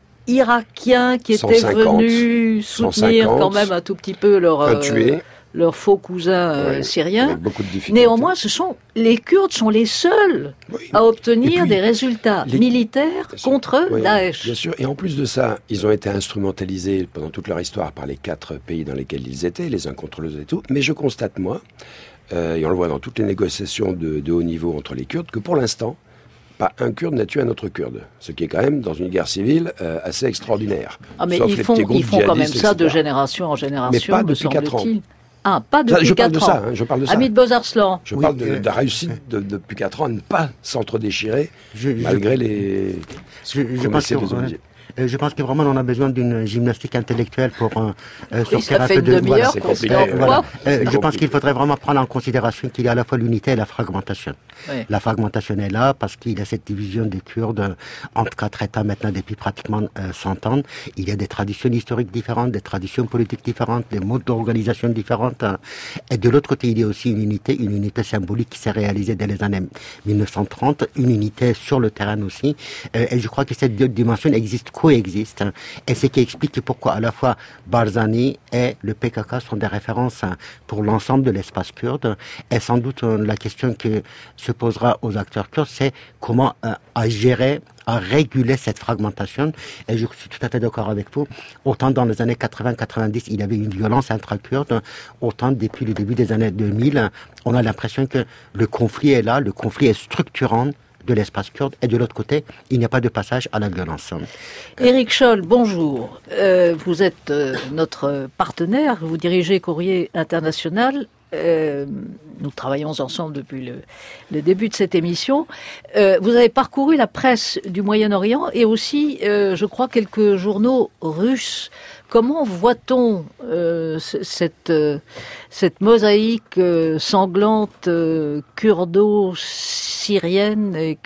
irakiens qui étaient cent cinquante, venus soutenir cent cinquante, quand même un tout petit peu leur, euh, leurs faux cousins euh, oui, syriens. Néanmoins, ce sont les Kurdes sont les seuls oui. à obtenir puis, des résultats les... militaires contre oui, Daesh. Bien sûr. Et en plus de ça, ils ont été instrumentalisés pendant toute leur histoire par les quatre pays dans lesquels ils étaient, les uns contre les autres et tout. Mais je constate, moi, euh, et on le voit dans toutes les négociations de, de haut niveau entre les Kurdes, que pour l'instant, pas un Kurde n'a tué un autre Kurde, ce qui est quand même, dans une guerre civile, euh, assez extraordinaire. Ah, mais ils font, ils font quand même ça de génération en génération, mais pas depuis quatre ans. Ah, pas depuis je parle de ans. Ça, hein, je parle de ça. Hamid Boudarslan. Je oui, parle de, euh... de la réussite de, de, depuis quatre ans à ne pas s'entre-déchirer, je, malgré je, les... Je, je pense que, ouais. Je pense que vraiment on a besoin d'une gymnastique intellectuelle pour euh, oui, sortir un peu de... Voilà, c'est compliqué. Voilà. Euh, je pense qu'il faudrait vraiment prendre en considération qu'il y a à la fois l'unité et la fragmentation. Oui. La fragmentation est là parce qu'il y a cette division des Kurdes entre quatre États maintenant depuis pratiquement euh, cent ans. Il y a des traditions historiques différentes, des traditions politiques différentes, des modes d'organisation différentes. Hein. Et de l'autre côté, il y a aussi une unité, une unité symbolique qui s'est réalisée dès les années mille neuf cent trente, une unité sur le terrain aussi. Euh, et je crois que cette dimension existe coexiste, hein, et ce qui explique pourquoi à la fois Barzani et le P K K sont des références hein, pour l'ensemble de l'espace kurde. Et sans doute euh, la question que se posera aux acteurs kurdes, c'est comment euh, à gérer, à réguler cette fragmentation. Et je suis tout à fait d'accord avec vous. Autant dans les années quatre-vingts quatre-vingt-dix, il y avait une violence intra-kurde, autant depuis le début des années deux mille, on a l'impression que le conflit est là, le conflit est structurant de l'espace kurde, et de l'autre côté, il n'y a pas de passage à la violence. Éric Scholl, bonjour. Euh, vous êtes euh, notre partenaire, vous dirigez Courrier International. Euh, nous travaillons ensemble depuis le, le début de cette émission. Euh, vous avez parcouru la presse du Moyen-Orient et aussi, euh, je crois, quelques journaux russes. Comment voit-on euh, cette, euh, cette mosaïque euh, sanglante euh, kurdo-syrienne et kurdo-turque ?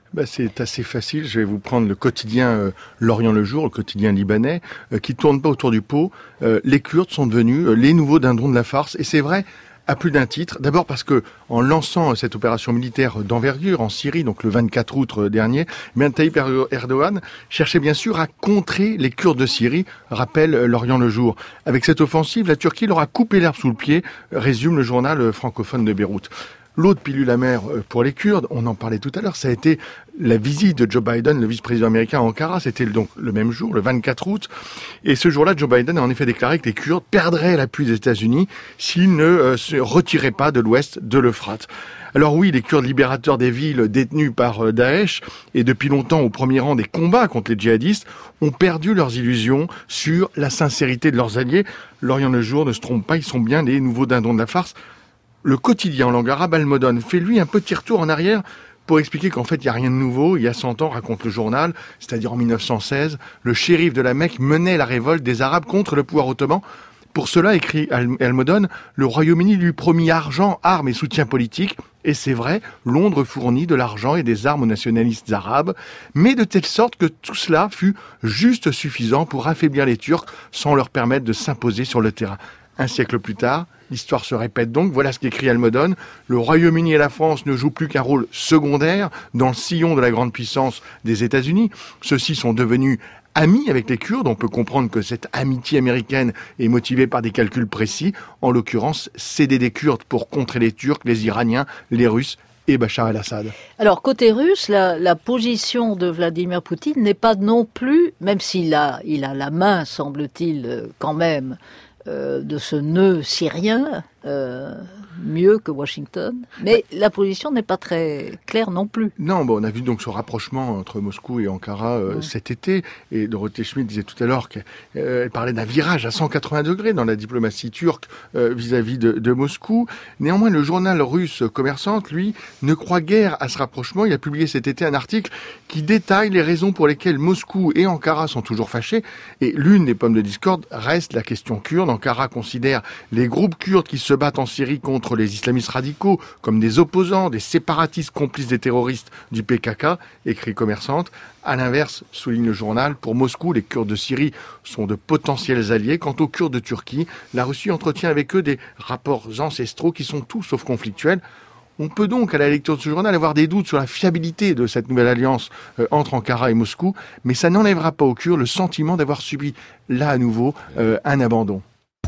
Bah, c'est assez facile. Je vais vous prendre le quotidien euh, L'Orient le Jour, le quotidien libanais, euh, qui tourne pas autour du pot. Euh, les Kurdes sont devenus euh, les nouveaux dindons de la farce. Et c'est vrai, à plus d'un titre. D'abord parce que, en lançant cette opération militaire d'envergure en Syrie, donc le vingt-quatre août dernier, bien Tayyip Erdogan cherchait bien sûr à contrer les Kurdes de Syrie, rappelle L'Orient le Jour. Avec cette offensive, la Turquie leur a coupé l'herbe sous le pied, résume le journal francophone de Beyrouth. L'autre pilule amère pour les Kurdes, on en parlait tout à l'heure, ça a été la visite de Joe Biden, le vice-président américain à Ankara. C'était donc le même jour, le vingt-quatre août. Et ce jour-là, Joe Biden a en effet déclaré que les Kurdes perdraient l'appui des États-Unis s'ils ne euh, se retiraient pas de l'ouest de l'Euphrate. Alors oui, les Kurdes libérateurs des villes détenues par euh, Daesh, et depuis longtemps au premier rang des combats contre les djihadistes, ont perdu leurs illusions sur la sincérité de leurs alliés. L'Orient le Jour ne se trompe pas, ils sont bien les nouveaux dindons de la farce. Le quotidien en langue arabe, Al-Modon, fait lui un petit retour en arrière pour expliquer qu'en fait il n'y a rien de nouveau. Il y a cent ans, raconte le journal, c'est-à-dire en mille neuf cent seize, le shérif de la Mecque menait la révolte des Arabes contre le pouvoir ottoman. Pour cela, écrit Al-Modon, le Royaume-Uni lui promit argent, armes et soutien politique. Et c'est vrai, Londres fournit de l'argent et des armes aux nationalistes arabes, mais de telle sorte que tout cela fut juste suffisant pour affaiblir les Turcs sans leur permettre de s'imposer sur le terrain. Un siècle plus tard, l'histoire se répète donc. Voilà ce qu'écrit Al-Modon. Le Royaume-Uni et la France ne jouent plus qu'un rôle secondaire dans le sillon de la grande puissance des États-Unis. Ceux-ci sont devenus amis avec les Kurdes. On peut comprendre que cette amitié américaine est motivée par des calculs précis. En l'occurrence, céder des Kurdes pour contrer les Turcs, les Iraniens, les Russes et Bachar el-Assad. Alors, côté russe, la, la position de Vladimir Poutine n'est pas non plus, même s'il a, il a la main, semble-t-il, quand même, Euh, de ce nœud syrien, euh, mieux que Washington. Mais la position n'est pas très claire non plus. Non, bon, on a vu donc ce rapprochement entre Moscou et Ankara euh, ouais. cet été. Et Dorothée Schmidt disait tout à l'heure qu'elle euh, parlait d'un virage à cent quatre-vingts degrés dans la diplomatie turque euh, vis-à-vis de, de Moscou. Néanmoins, le journal russe Commerçante, lui, ne croit guère à ce rapprochement. Il a publié cet été un article qui détaille les raisons pour lesquelles Moscou et Ankara sont toujours fâchés. Et l'une des pommes de discorde reste la question kurde. Ankara considère les groupes kurdes qui se battent en Syrie contre les islamistes radicaux comme des opposants, des séparatistes complices des terroristes du P K K, écrit Commerçante. À l'inverse, souligne le journal, pour Moscou, les Kurdes de Syrie sont de potentiels alliés. Quant aux Kurdes de Turquie, la Russie entretient avec eux des rapports ancestraux qui sont tout sauf conflictuels. On peut donc, à la lecture de ce journal, avoir des doutes sur la fiabilité de cette nouvelle alliance euh, entre Ankara et Moscou, mais ça n'enlèvera pas aux Kurdes le sentiment d'avoir subi, là à nouveau, euh, un abandon.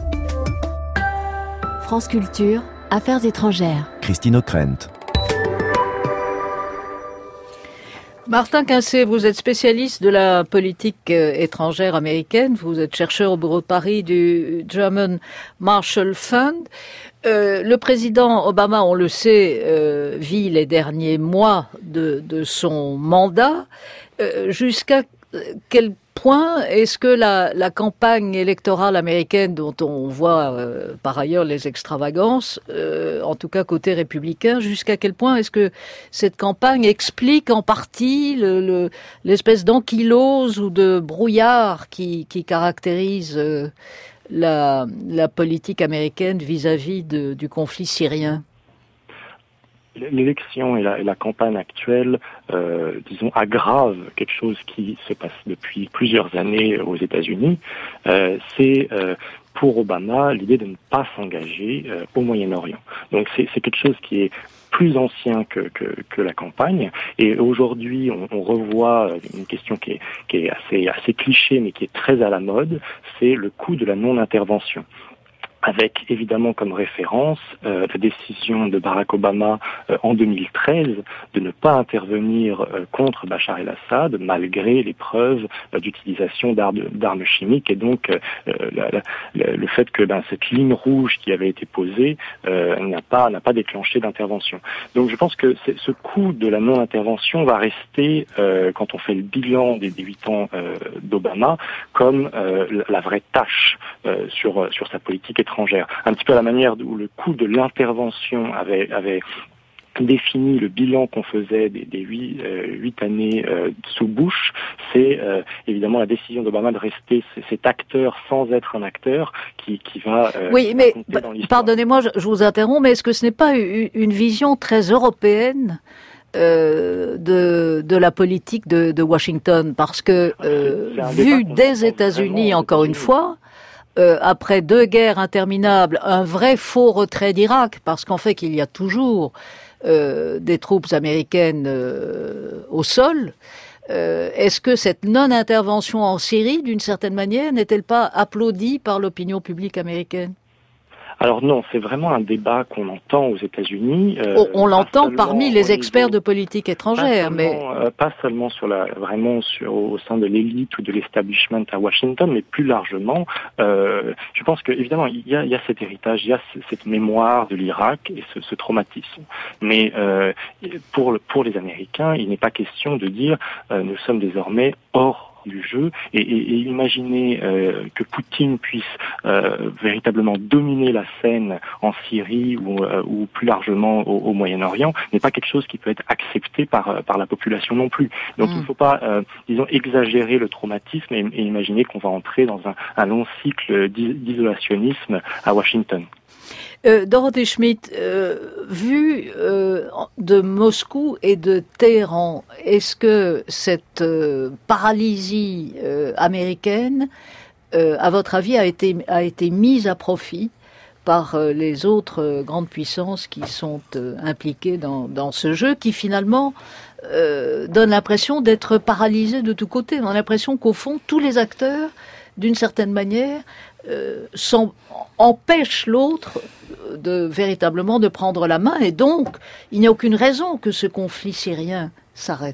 France Culture, Affaires étrangères. Christine O'Krent. Martin Quincé, vous êtes spécialiste de la politique étrangère américaine. Vous êtes chercheur au bureau de Paris du German Marshall Fund. Euh, le président Obama, on le sait, euh, vit les derniers mois de, de son mandat. Euh, jusqu'à quel point est-ce que la, la campagne électorale américaine, dont on voit euh, par ailleurs les extravagances, euh, en tout cas côté républicain, jusqu'à quel point est-ce que cette campagne explique en partie le, le, l'espèce d'ankylose ou de brouillard qui, qui caractérise euh, la, la politique américaine vis-à-vis de, du conflit syrien? L'élection et la, et la campagne actuelle, euh, disons, aggravent quelque chose qui se passe depuis plusieurs années aux États-Unis. Euh, c'est euh, pour Obama l'idée de ne pas s'engager euh, au Moyen-Orient. Donc c'est, c'est quelque chose qui est plus ancien que, que, que la campagne. Et aujourd'hui, on, on revoit une question qui est, qui est assez, assez cliché, mais qui est très à la mode, c'est le coût de la non-intervention. Avec évidemment comme référence euh, la décision de Barack Obama euh, en deux mille treize de ne pas intervenir euh, contre Bachar el-Assad malgré les preuves euh, d'utilisation d'armes, d'armes chimiques et donc euh, la, la, le fait que ben, cette ligne rouge qui avait été posée euh, n'a pas n'a pas déclenché d'intervention. Donc je pense que c'est, ce coût de la non-intervention va rester euh, quand on fait le bilan des, des huit ans euh, d'Obama comme euh, la, la vraie tâche euh, sur sur sa politique étrangère. Un petit peu à la manière où le coût de l'intervention avait, avait défini le bilan qu'on faisait des, des huit, euh, huit années euh, sous Bush, c'est euh, évidemment la décision d'Obama de rester cet acteur sans être un acteur qui, qui va euh, oui, mais dans l'histoire. Pardonnez-moi, je, je vous interromps, mais est-ce que ce n'est pas une, une vision très européenne euh, de, de la politique de, de Washington, parce que euh, vu des États-Unis, encore une fois, euh, après deux guerres interminables, un vrai faux retrait d'Irak, parce qu'en fait il y a toujours euh, des troupes américaines euh, au sol. Euh, est-ce que cette non-intervention en Syrie, d'une certaine manière, n'est-elle pas applaudie par l'opinion publique américaine ? Alors non, c'est vraiment un débat qu'on entend aux États-Unis. Euh, on on l'entend parmi les experts niveau, de politique étrangère, pas mais euh, pas seulement sur la vraiment sur au sein de l'élite ou de l'establishment à Washington, mais plus largement. Euh, je pense que évidemment il y a, il y a cet héritage, il y a c- cette mémoire de l'Irak et ce, ce traumatisme. Mais euh, pour pour les Américains, il n'est pas question de dire euh, nous sommes désormais hors du jeu et, et, et imaginer euh, que Poutine puisse euh, véritablement dominer la scène en Syrie ou, euh, ou plus largement au, au Moyen-Orient n'est pas quelque chose qui peut être accepté par par la population non plus. Donc mmh. il ne faut pas, euh, disons, exagérer le traumatisme et, et imaginer qu'on va entrer dans un, un long cycle d'isolationnisme à Washington. Euh, Dorothée Schmidt, euh, vu euh, de Moscou et de Téhéran, est-ce que cette euh, paralysie euh, américaine, euh, à votre avis, a été, a été mise à profit par euh, les autres euh, grandes puissances qui sont euh, impliquées dans, dans ce jeu, qui finalement euh, donne l'impression d'être paralysées de tous côtés. On a l'impression qu'au fond, tous les acteurs, d'une certaine manière, euh, sont, empêchent l'autre de véritablement de prendre la main, et donc il n'y a aucune raison que ce conflit syrien s'arrête.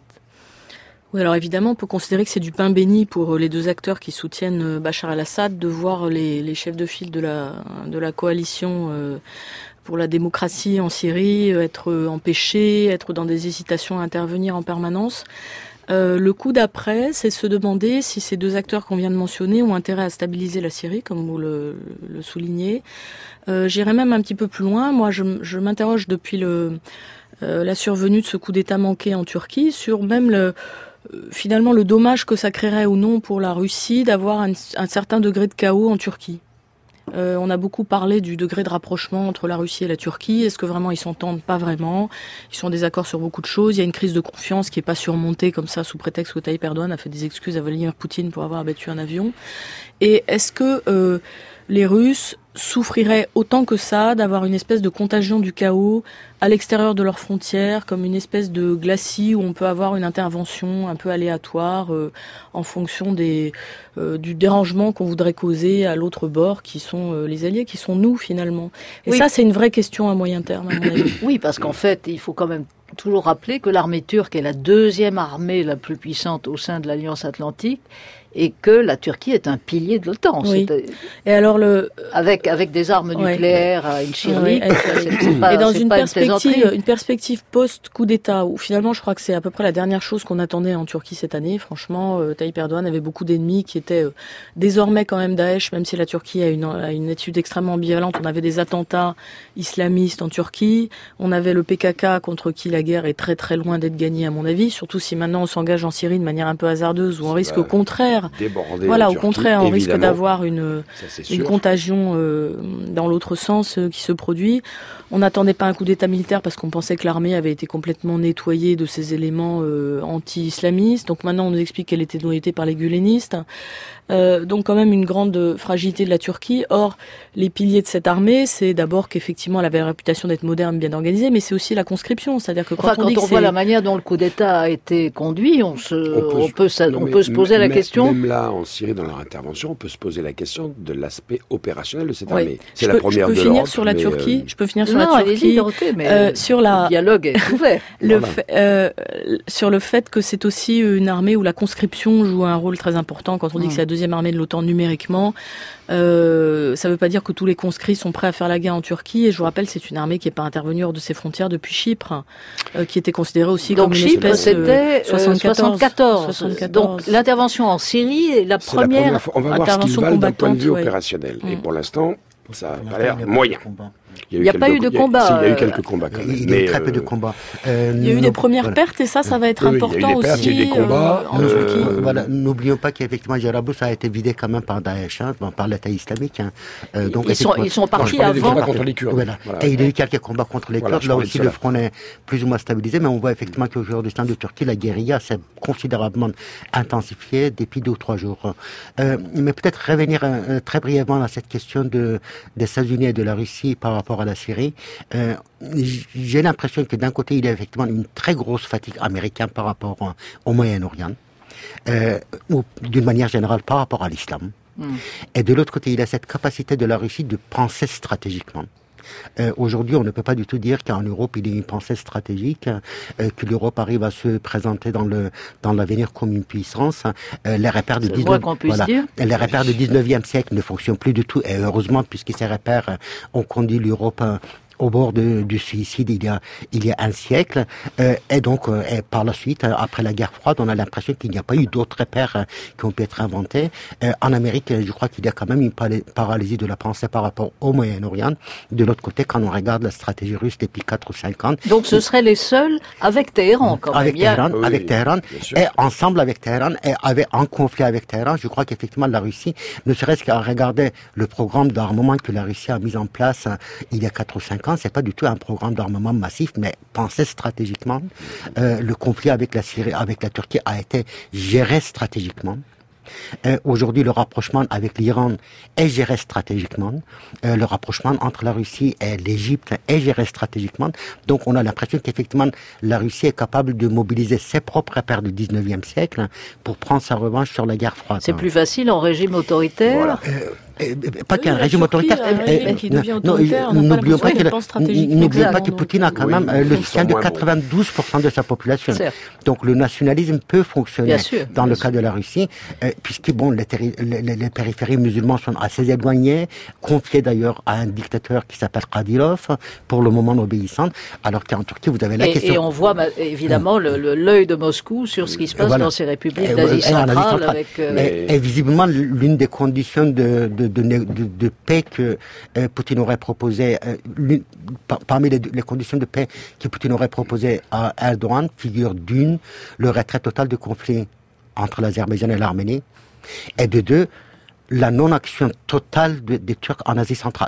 Oui, alors évidemment, on peut considérer que c'est du pain béni pour les deux acteurs qui soutiennent Bachar el-Assad de voir les, les chefs de file de la, de la coalition euh, pour la démocratie en Syrie être empêchés, être dans des hésitations à intervenir en permanence. Euh, le coup d'après, c'est se demander si ces deux acteurs qu'on vient de mentionner ont intérêt à stabiliser la Syrie, comme vous le, le soulignez. Euh, j'irai même un petit peu plus loin. Moi, je, je m'interroge depuis le, euh, la survenue de ce coup d'État manqué en Turquie sur même le, euh, finalement le dommage que ça créerait ou non pour la Russie d'avoir un, un certain degré de chaos en Turquie. Euh, on a beaucoup parlé du degré de rapprochement entre la Russie et la Turquie. Est-ce que vraiment ils s'entendent? Pas vraiment. Ils sont en désaccord sur beaucoup de choses. Il y a une crise de confiance qui n'est pas surmontée comme ça sous prétexte que Tayyip Erdogan a fait des excuses à Vladimir Poutine pour avoir abattu un avion. Et est-ce que euh, les Russes souffriraient autant que ça d'avoir une espèce de contagion du chaos à l'extérieur de leurs frontières, comme une espèce de glacis où on peut avoir une intervention un peu aléatoire euh, en fonction des, euh, du dérangement qu'on voudrait causer à l'autre bord, qui sont euh, les alliés, qui sont nous finalement. Et oui. Ça, c'est une vraie question à moyen terme, à mon avis. Oui, parce qu'en fait, il faut quand même toujours rappeler que l'armée turque est la deuxième armée la plus puissante au sein de l'Alliance Atlantique, et que la Turquie est un pilier de l'OTAN. Oui. Et alors le avec avec des armes nucléaires, ouais. Une Chirlik, ouais. c'est, c'est pas, et dans une perspective une, une perspective post coup d'État où finalement je crois que c'est à peu près la dernière chose qu'on attendait en Turquie cette année. Franchement, euh, Tayyip Erdogan avait beaucoup d'ennemis qui étaient euh, désormais quand même Daesh, même si la Turquie a une a une attitude extrêmement ambivalente. On avait des attentats islamistes en Turquie, on avait le P K K contre qui la guerre est très très loin d'être gagnée à mon avis. Surtout si maintenant on s'engage en Syrie de manière un peu hasardeuse où on risque au contraire Déborder voilà, au Turquie, contraire, on évidemment. risque d'avoir une, une contagion euh, dans l'autre sens euh, qui se produit. On n'attendait pas un coup d'État militaire parce qu'on pensait que l'armée avait été complètement nettoyée de ces éléments euh, anti-islamistes. Donc maintenant, on nous explique qu'elle était noyée par les gulenistes. Euh, donc quand même une grande fragilité de la Turquie. Or, les piliers de cette armée, c'est d'abord qu'effectivement elle avait la réputation d'être moderne, bien organisée, mais c'est aussi la conscription. C'est-à-dire que quand enfin, on, quand dit on que voit c'est... la manière dont le coup d'État a été conduit, on, se, on peut, on peut, ça, non, on mais, peut se poser mais, la question. Même là, en Syrie, dans leur intervention, on peut se poser la question de l'aspect opérationnel de cette oui. armée. C'est je la peux, première je peux de finir l'Europe, sur la mais, Turquie. Euh... Je peux finir sur non, la Turquie. Dorothée, mais euh, sur la le dialogue est ouvert. le voilà. fait, euh, sur le fait que c'est aussi une armée où la conscription joue un rôle très important. Quand on dit mmh. que c'est la deuxième armée de l'OTAN numériquement, euh, ça ne veut pas dire que tous les conscrits sont prêts à faire la guerre en Turquie. Et je vous rappelle, c'est une armée qui n'est pas intervenue hors de ses frontières depuis Chypre, euh, qui était considérée aussi donc comme Chypre, une espèce c'était soixante-quatorze. soixante-quatorze. soixante-quatorze. Donc l'intervention en Syrie est la c'est première, la première fois. On va voir ce qu'ils valent d'un point de vue ouais. opérationnel. Mmh. Et pour l'instant, ça a l'air moyen. Il n'y a, a pas eu de combat. Il y a eu quelques combats quand même. Il y a eu très peu de combats. Euh, il y a eu des premières voilà. pertes et ça, ça va être oui, important il y a eu des pertes, aussi. Il y a eu des combats. Euh, en euh, Turquie. Euh, voilà, n'oublions pas qu'effectivement Jarabulus a été vidé quand même par Daesh, hein, par l'État islamique. Hein. Euh, donc ils, sont, ils sont partis avant. Des combats contre les Kurdes. Voilà. Voilà. Et il y a eu quelques combats contre les Kurdes. Voilà, là aussi, le front est plus ou moins stabilisé, mais on voit effectivement qu'au Kurdistan de Turquie, la guérilla s'est considérablement intensifiée depuis deux ou trois jours. Euh, mais peut-être revenir euh, très brièvement à cette question de, des États-Unis et de la Russie par rapport à la Syrie. Euh, j'ai l'impression que d'un côté, il y a effectivement une très grosse fatigue américaine par rapport au Moyen-Orient, euh, ou d'une manière générale par rapport à l'islam. Mm. Et de l'autre côté, il y a cette capacité de la Russie de penser stratégiquement. Euh, aujourd'hui, on ne peut pas du tout dire qu'en Europe, il y a une pensée stratégique, euh, que l'Europe arrive à se présenter dans le dans l'avenir comme une puissance. Euh, les repères de dix-neuf, voilà, les repères de dix-neuvième siècle ne fonctionnent plus du tout, et heureusement, puisque ces repères ont conduit l'Europe au bord de, du suicide il y a il y a un siècle, euh, et donc euh, et par la suite, euh, après la guerre froide, on a l'impression qu'il n'y a pas eu d'autres repères euh, qui ont pu être inventés. Euh, en Amérique, je crois qu'il y a quand même une paralysie de la pensée par rapport au Moyen-Orient. De l'autre côté, quand on regarde la stratégie russe depuis quatre ou cinq ans, donc ce seraient les seuls avec Téhéran, quand avec même. Téhéran, oui, avec Téhéran, et ensemble avec Téhéran, et avec en conflit avec Téhéran. Je crois qu'effectivement la Russie, ne serait-ce qu'à regarder le programme d'armement que la Russie a mis en place euh, il y a quatre ou cinq ans, c'est pas du tout un programme d'armement massif, mais pensé stratégiquement. Euh, le conflit avec la Syrie, avec la Turquie a été géré stratégiquement. Euh, aujourd'hui, le rapprochement avec l'Iran est géré stratégiquement. Euh, le rapprochement entre la Russie et l'Égypte est géré stratégiquement. Donc, on a l'impression qu'effectivement, la Russie est capable de mobiliser ses propres repères du dix-neuvième siècle pour prendre sa revanche sur la guerre froide. C'est plus facile en régime autoritaire. Voilà. Euh, Euh, pas oui, qu'un régime Turquie, autoritaire. Un régime euh, qui devient autoritaire, non, n'oublions pas, pas, n'oublions pas que Poutine a quand oui, même le soutien de quatre-vingt-douze pour cent de sa population. Certes. Donc le nationalisme peut fonctionner sûr, dans le sûr. cas de la Russie, euh, puisque bon, les, les, les périphéries musulmanes sont assez éloignées, confiées d'ailleurs à un dictateur qui s'appelle Kadyrov, pour le moment obéissant, alors qu'en Turquie vous avez la et, question. Et on voit évidemment mmh. le, l'œil de Moscou sur ce qui se passe voilà. dans ces républiques et, d'Asie centrale. centrale. Avec, euh, mais... et, et visiblement l'une des conditions de, de De, de, de paix que euh, Poutine aurait proposé, euh, par, parmi les, les conditions de paix que Poutine aurait proposé à Erdogan, figure d'une, le retrait total du conflit entre l'Azerbaïdjan et l'Arménie, et de deux, la non-action totale de, des Turcs en Asie centrale.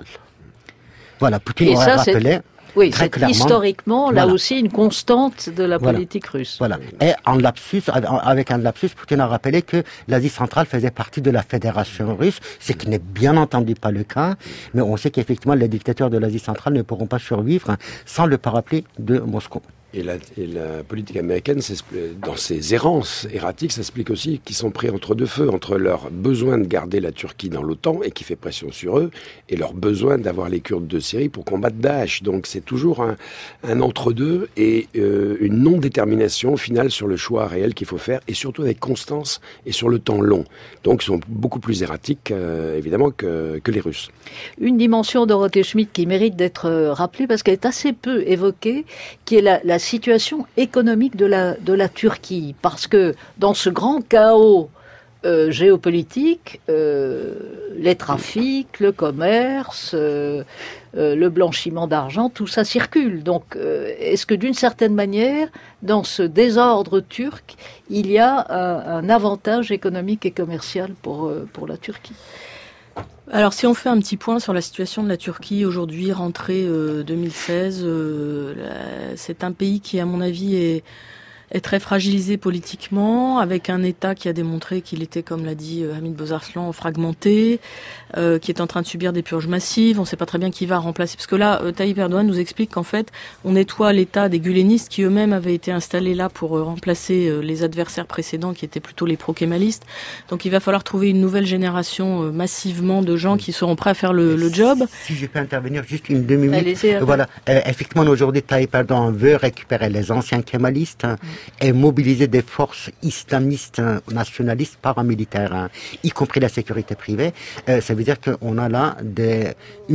Voilà, Poutine et aurait ça, rappelé... C'est... Oui, très c'est clairement, historiquement, là voilà. aussi, une constante de la voilà. politique russe. Voilà. Et en lapsus, avec un lapsus, Poutine a rappelé que l'Asie centrale faisait partie de la Fédération russe, ce qui n'est bien entendu pas le cas, mais on sait qu'effectivement, les dictateurs de l'Asie centrale ne pourront pas survivre sans le parapluie de Moscou. Et la, et la politique américaine, dans ses errances erratiques, s'explique aussi qu'ils sont pris entre deux feux, entre leur besoin de garder la Turquie dans l'OTAN et qui fait pression sur eux, et leur besoin d'avoir les Kurdes de Syrie pour combattre Daesh. Donc c'est toujours un, un entre-deux et euh, une non-détermination au final sur le choix réel qu'il faut faire, et surtout avec constance et sur le temps long. Donc ils sont beaucoup plus erratiques, euh, évidemment, que, que les Russes. Une dimension, Dorothée Schmidt, qui mérite d'être rappelée parce qu'elle est assez peu évoquée, qui est la, la situation économique de la, de la Turquie. Parce que dans ce grand chaos euh, géopolitique, euh, les trafics, le commerce, euh, euh, le blanchiment d'argent, tout ça circule. Donc euh, est-ce que d'une certaine manière, dans ce désordre turc, il y a un, un avantage économique et commercial pour, euh, pour la Turquie ? Alors si on fait un petit point sur la situation de la Turquie aujourd'hui, rentrée euh, deux mille seize, euh, là, c'est un pays qui à mon avis est, est très fragilisé politiquement, avec un État qui a démontré qu'il était, comme l'a dit euh, Hamid Bozarslan, fragmenté, euh, qui est en train de subir des purges massives. On ne sait pas très bien qui va remplacer, parce que là, euh, Tayyip Erdogan nous explique qu'en fait, on nettoie l'État des gulenistes qui eux-mêmes avaient été installés là pour euh, remplacer euh, les adversaires précédents, qui étaient plutôt les pro-kémalistes. Donc il va falloir trouver une nouvelle génération euh, massivement de gens qui seront prêts à faire le, le job. Si je peux intervenir juste une demi-minute. Voilà. Euh, effectivement, aujourd'hui, Tayyip Erdogan veut récupérer les anciens kémalistes, hein, et mobiliser des forces islamistes, hein, nationalistes, paramilitaires, hein, y compris la sécurité privée. Euh, ça veut dire qu'on a là des... Une,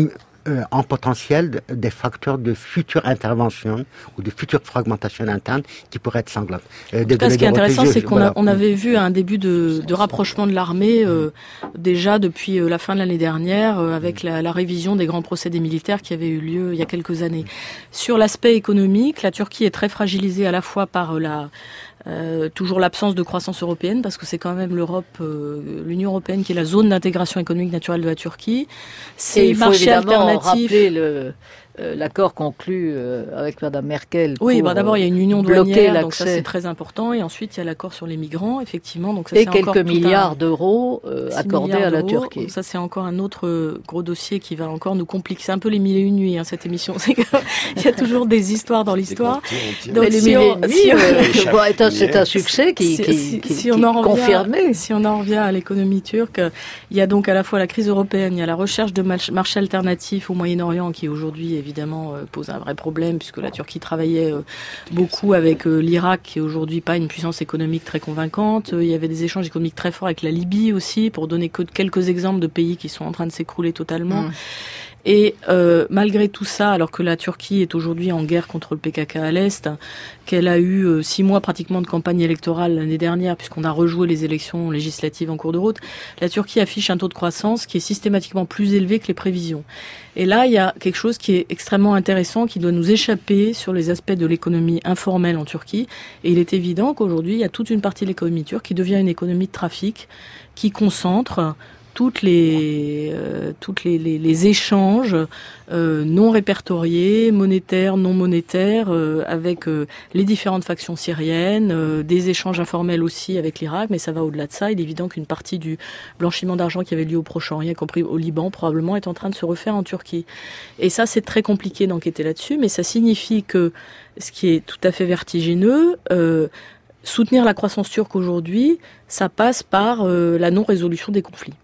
euh, en potentiel des facteurs de future intervention ou de future fragmentation interne qui pourraient être sanglantes. Euh, en tout cas, ce qui est intéressant, c'est qu'on voilà. a, on avait vu un début de, de rapprochement de l'armée euh, déjà depuis euh, la fin de l'année dernière euh, avec la, la révision des grands procédés militaires qui avaient eu lieu il y a quelques années. Sur l'aspect économique, la Turquie est très fragilisée à la fois par euh, la Euh, toujours l'absence de croissance européenne, parce que c'est quand même l'Europe, euh, l'Union européenne qui est la zone d'intégration économique naturelle de la Turquie. C'est il faut évidemment rappeler le, euh, l'accord conclu euh, avec Madame Merkel. Oui, pour, bah d'abord il y a une union douanière, donc ça c'est très important, et ensuite il y a l'accord sur les migrants, effectivement. Donc ça, et c'est quelques encore milliards un, d'euros euh, accordés à la Turquie. Donc ça c'est encore un autre gros dossier qui va encore nous compliquer. C'est un peu les mille et une nuits, hein, cette émission. C'est que, il y a toujours des histoires dans l'histoire. Donc les mille et une nuits, euh, c'est un succès qui, si, qui, si, qui, si qui on en revient, confirmé. Si on en revient à l'économie turque, il y a donc à la fois la crise européenne, il y a la recherche de marché alternatif au Moyen-Orient qui aujourd'hui évidemment pose un vrai problème puisque la Turquie travaillait beaucoup avec l'Irak qui est aujourd'hui pas une puissance économique très convaincante. Il y avait des échanges économiques très forts avec la Libye aussi, pour donner que quelques exemples de pays qui sont en train de s'écrouler totalement. Mmh. Et euh, malgré tout ça, alors que la Turquie est aujourd'hui en guerre contre le P K K à l'Est, qu'elle a eu euh, six mois pratiquement de campagne électorale l'année dernière, puisqu'on a rejoué les élections législatives en cours de route, la Turquie affiche un taux de croissance qui est systématiquement plus élevé que les prévisions. Et là, il y a quelque chose qui est extrêmement intéressant, qui doit nous échapper sur les aspects de l'économie informelle en Turquie. Et il est évident qu'aujourd'hui, il y a toute une partie de l'économie turque qui devient une économie de trafic, qui concentre toutes les euh, toutes les, les, les échanges euh, non répertoriés, monétaires, non monétaires, euh, avec euh, les différentes factions syriennes, euh, des échanges informels aussi avec l'Irak, mais ça va au-delà de ça. Il est évident qu'une partie du blanchiment d'argent qui avait lieu au Proche-Orient, y compris au Liban, probablement est en train de se refaire en Turquie. Et ça, c'est très compliqué d'enquêter là-dessus, mais ça signifie que, ce qui est tout à fait vertigineux, euh, soutenir la croissance turque aujourd'hui, ça passe par euh, la non-résolution des conflits.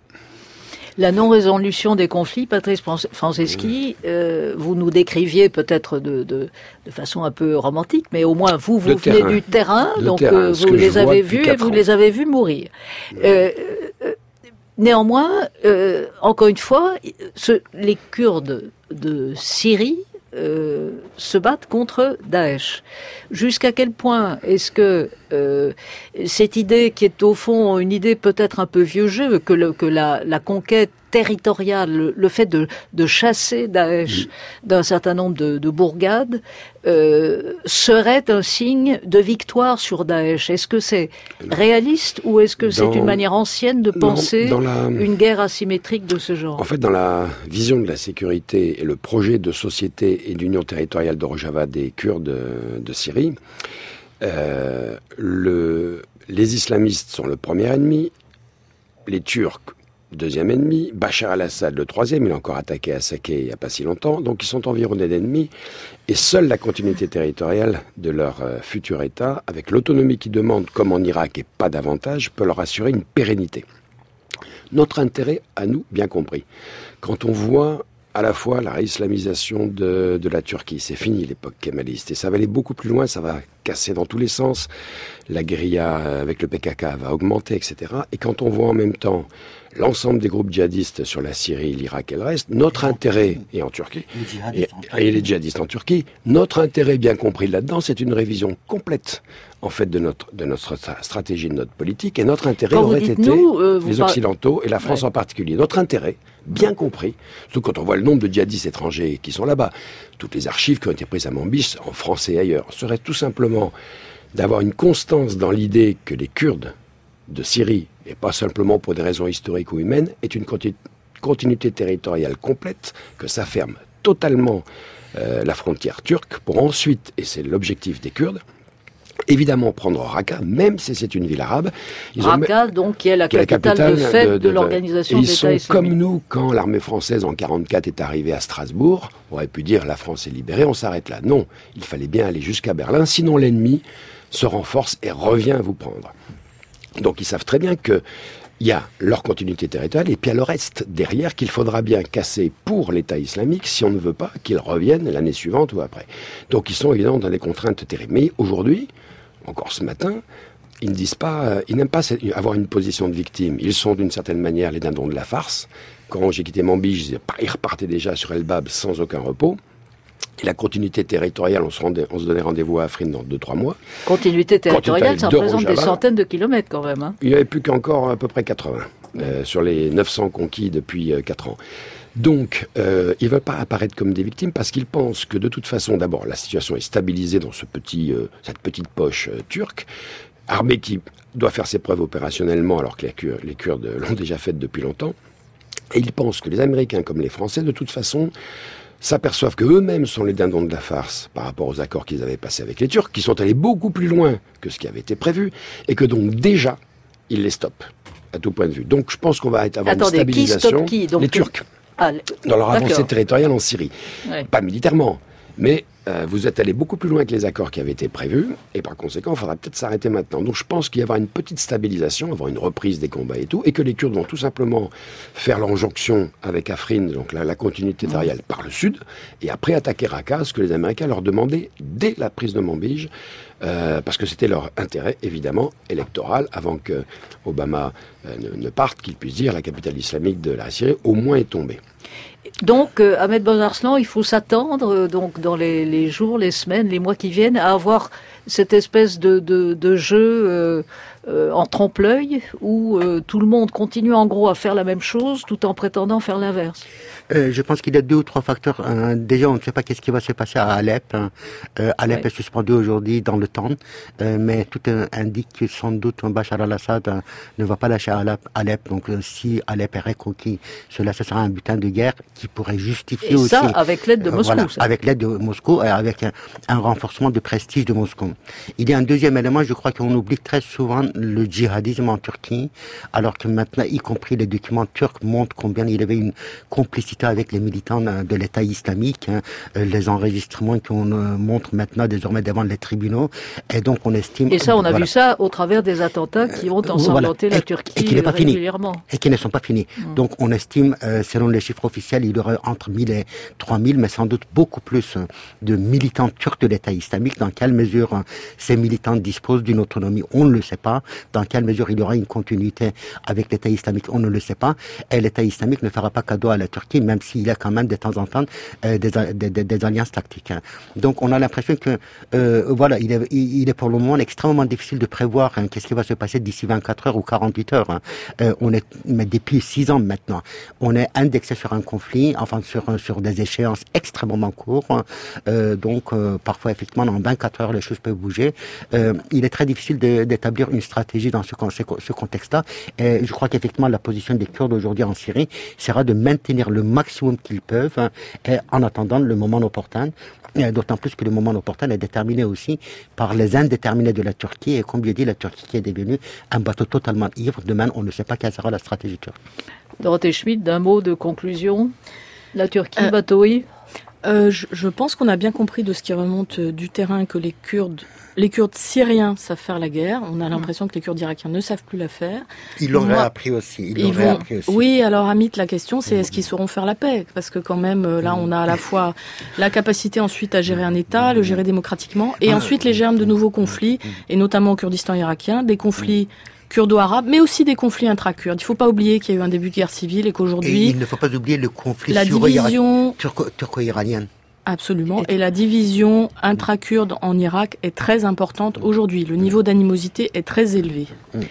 La non-résolution des conflits, Patrice Franceschi, euh, vous nous décriviez peut-être de, de, de façon un peu romantique, mais au moins vous, vous le venez terrain. du terrain, le donc terrain, euh, vous les avez vus et vous ans. les avez vus mourir. Euh, euh, néanmoins, euh, encore une fois, ce, les Kurdes de Syrie Euh, se battent contre Daesh. Jusqu'à quel point est-ce que euh, cette idée qui est au fond une idée peut-être un peu vieux jeu, que, le, que la, la conquête territoriale, le, le fait de, de chasser Daesh mmh. d'un certain nombre de, de bourgades, euh, serait un signe de victoire sur Daesh? Est-ce que c'est réaliste ou est-ce que dans, c'est une manière ancienne de penser dans, dans la, une guerre asymétrique de ce genre? En fait, dans la vision de la sécurité et le projet de société et d'union territoriale de Rojava des Kurdes de, de Syrie, euh, le, les islamistes sont le premier ennemi, les Turcs deuxième ennemi, Bachar al-Assad le troisième, il a encore attaqué à Saké il n'y a pas si longtemps, donc ils sont environnés d'ennemis, et seule la continuité territoriale de leur euh, futur État, avec l'autonomie qu'ils demandent, comme en Irak et pas davantage, peut leur assurer une pérennité. Notre intérêt, à nous, bien compris, quand on voit à la fois la réislamisation de, de la Turquie, c'est fini l'époque kémaliste, et ça va aller beaucoup plus loin, ça va casser dans tous les sens, la guérilla avec le P K K va augmenter, et cetera. Et quand on voit en même temps l'ensemble des groupes djihadistes sur la Syrie, l'Irak et le reste, notre intérêt, et en Turquie, et, et les djihadistes en Turquie, notre intérêt bien compris là-dedans, c'est une révision complète, en fait, de notre, de notre stratégie, de notre politique, et notre intérêt quand aurait été nous, euh, les Occidentaux, et la France ouais. en particulier. Notre intérêt, bien compris, surtout quand on voit le nombre de djihadistes étrangers qui sont là-bas, toutes les archives qui ont été prises à Manbij, en France et ailleurs, serait tout simplement d'avoir une constance dans l'idée que les Kurdes de Syrie, et pas simplement pour des raisons historiques ou humaines, est une continu- continuité territoriale complète, que ça ferme totalement euh, la frontière turque, pour ensuite, et c'est l'objectif des Kurdes, évidemment prendre Raqqa, même si c'est une ville arabe. Ils Raqqa, ont... donc, qui est la capitale, qui est la capitale de fait de, de, de l'organisation d'État islamique. Ils sont comme nous, quand l'armée française en quarante-quatre est arrivée à Strasbourg, on aurait pu dire la France est libérée, on s'arrête là. Non, il fallait bien aller jusqu'à Berlin, sinon l'ennemi se renforce et revient vous prendre. Donc ils savent très bien que il y a leur continuité territoriale et puis il y a le reste derrière qu'il faudra bien casser pour l'État islamique si on ne veut pas qu'il revienne l'année suivante ou après. Donc ils sont évidemment dans des contraintes terribles. Mais aujourd'hui, encore ce matin, ils ne disent pas, euh, ils n'aiment pas avoir une position de victime. Ils sont d'une certaine manière les dindons de la farce. Quand j'ai quitté Manbij, ils repartaient déjà sur Elbab sans aucun repos. Et la continuité territoriale, on se, rendait, on se donnait rendez-vous à Afrin dans deux trois mois. Continuité territoriale, Continuité ça représente des centaines de kilomètres quand même. Hein. Il n'y avait plus qu'encore à peu près quatre-vingts, euh, sur les neuf cents conquis depuis euh, quatre ans. Donc, euh, ils ne veulent pas apparaître comme des victimes parce qu'ils pensent que de toute façon, d'abord, la situation est stabilisée dans ce petit, euh, cette petite poche euh, turque, armée qui doit faire ses preuves opérationnellement alors que les Kurdes, les Kurdes l'ont déjà fait depuis longtemps. Et ils pensent que les Américains comme les Français, de toute façon, s'aperçoivent qu'eux-mêmes sont les dindons de la farce par rapport aux accords qu'ils avaient passés avec les Turcs, qui sont allés beaucoup plus loin que ce qui avait été prévu, et que donc déjà, ils les stoppent, à tout point de vue. Donc je pense qu'on va avoir Attendez, une stabilisation. Qui stoppe qui donc, les Turcs, ah, dans leur avancée d'accord. territoriale en Syrie. Ouais. Pas militairement, mais euh, vous êtes allé beaucoup plus loin que les accords qui avaient été prévus, et par conséquent, il faudra peut-être s'arrêter maintenant. Donc je pense qu'il y aura une petite stabilisation, avoir une reprise des combats et tout, et que les Kurdes vont tout simplement faire l'enjonction avec Afrin, donc la, la continuité territoriale par le sud, et après attaquer Raqqa, ce que les Américains leur demandaient dès la prise de Manbij, euh, parce que c'était leur intérêt, évidemment, électoral, avant que Obama euh, ne, ne parte, qu'il puisse dire la capitale islamique de la Syrie au moins est tombée. Donc, euh, Ahmed Bozarslan, il faut s'attendre, euh, donc dans les, les jours, les semaines, les mois qui viennent, à avoir cette espèce de, de, de jeu euh, euh, en trompe-l'œil où euh, tout le monde continue en gros à faire la même chose tout en prétendant faire l'inverse. Euh, je pense qu'il y a deux ou trois facteurs. Euh, déjà, on ne sait pas qu'est-ce qui va se passer à Alep. Hein. Euh, Alep ouais. est suspendu aujourd'hui dans le temps, euh, mais tout euh, indique que sans doute Bachar al-Assad euh, ne va pas lâcher Alep. Alep. Donc, euh, si Alep est reconquis, cela ce sera un butin de guerre qui pourrait justifier et aussi. ça, avec l'aide de Moscou. Euh, voilà, ça. avec l'aide de Moscou et avec un, un renforcement de prestige de Moscou. Il y a un deuxième élément, je crois qu'on oublie très souvent le djihadisme en Turquie, alors que maintenant, y compris les documents turcs montrent combien il y avait une complicité avec les militants de l'État islamique, hein, les enregistrements qu'on euh, montre maintenant désormais devant les tribunaux, et donc on estime... Et ça, on a voilà. vu ça au travers des attentats qui ont ensanglanté voilà. la et, Turquie et qui n'est pas régulièrement. Fini. Et qui ne sont pas finis. Mmh. Donc on estime, euh, selon les chiffres officiels, il y aurait entre mille et trois mille, mais sans doute beaucoup plus euh, de militants turcs de l'État islamique. Dans quelle mesure euh, ces militants disposent d'une autonomie, on ne le sait pas. Dans quelle mesure il y aura une continuité avec l'État islamique, on ne le sait pas. Et l'État islamique ne fera pas cadeau à la Turquie, même s'il y a quand même de temps en temps euh, des, des, des, des alliances tactiques. Hein. Donc on a l'impression que euh, voilà, il est, il est pour le moment extrêmement difficile de prévoir hein, qu'est-ce qui va se passer d'ici vingt-quatre heures ou quarante-huit heures. Hein. Euh, on est, mais depuis six ans maintenant, on est indexé sur un conflit, enfin sur sur des échéances extrêmement courtes. Euh, donc euh, parfois effectivement en vingt-quatre heures les choses peuvent bouger. Euh, il est très difficile de, d'établir une stratégie dans ce, ce, ce contexte-là. Et je crois qu'effectivement la position des Kurdes aujourd'hui en Syrie sera de maintenir le maximum qu'ils peuvent hein, et en attendant le moment opportun. D'autant plus que le moment opportun est déterminé aussi par les indéterminés de la Turquie. Et comme je dit, la Turquie qui est devenue un bateau totalement ivre. Demain, on ne sait pas quelle sera la stratégie turque. Dorothée Schmidt, d'un mot de conclusion. La Turquie, euh, bateau ivre euh, je, je pense qu'on a bien compris de ce qui remonte du terrain que les Kurdes, les Kurdes syriens savent faire la guerre. On a l'impression que les Kurdes irakiens ne savent plus la faire. Ils l'auraient appris aussi. Ils ils l'auraient vont... appris aussi. Oui, alors Amit, la question c'est est-ce qu'ils sauront faire la paix ? Parce que quand même, là, on a à la fois la capacité ensuite à gérer un État, le gérer démocratiquement, et ensuite les germes de nouveaux conflits, et notamment au Kurdistan irakien, des conflits kurdo-arabes, mais aussi des conflits intra-kurdes. Il ne faut pas oublier qu'il y a eu un début de guerre civile et qu'aujourd'hui... Et il ne faut pas oublier le conflit la division... turco- turco-iranien. Absolument. Et la division intra-kurde en Irak est très importante aujourd'hui. Le niveau d'animosité est très élevé.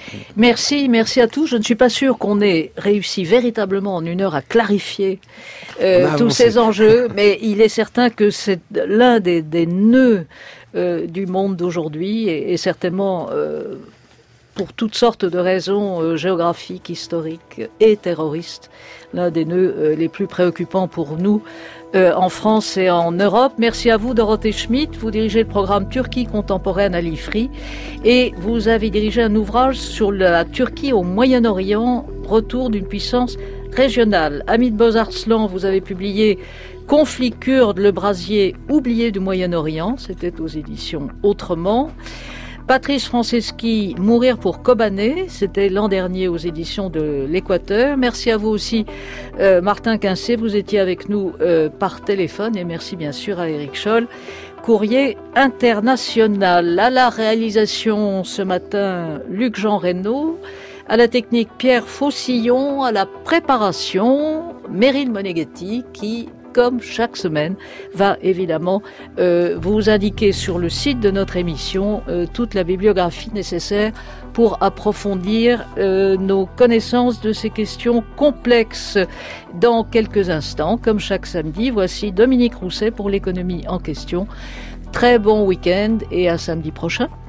Merci, merci à tous. Je ne suis pas sûre qu'on ait réussi véritablement en une heure à clarifier euh, tous ces enjeux, mais il est certain que c'est l'un des, des nœuds euh, du monde d'aujourd'hui et, et certainement... Euh, pour toutes sortes de raisons euh, géographiques, historiques et terroristes, l'un des nœuds euh, les plus préoccupants pour nous euh, en France et en Europe. Merci à vous, Dorothée Schmidt. Vous dirigez le programme Turquie contemporaine à l'I F R I et vous avez dirigé un ouvrage sur la Turquie au Moyen-Orient, retour d'une puissance régionale. Amit Bozarslan, vous avez publié Conflit kurde, le brasier oublié du Moyen-Orient. C'était aux éditions Autrement. Patrice Franceschi, Mourir pour Kobané, c'était l'an dernier aux éditions de l'Équateur. Merci à vous aussi, euh, Martin Quincé, vous étiez avec nous euh, par téléphone et merci bien sûr à Éric Scholl. Courrier international. À la réalisation ce matin, Luc-Jean Reynaud. À la technique, Pierre Faucillon. À la préparation, Meryl Moneghetti, qui, comme chaque semaine, va évidemment euh, vous indiquer sur le site de notre émission euh, toute la bibliographie nécessaire pour approfondir euh, nos connaissances de ces questions complexes. Dans quelques instants, comme chaque samedi, voici Dominique Rousset pour l'économie en question. Très bon week-end et à samedi prochain.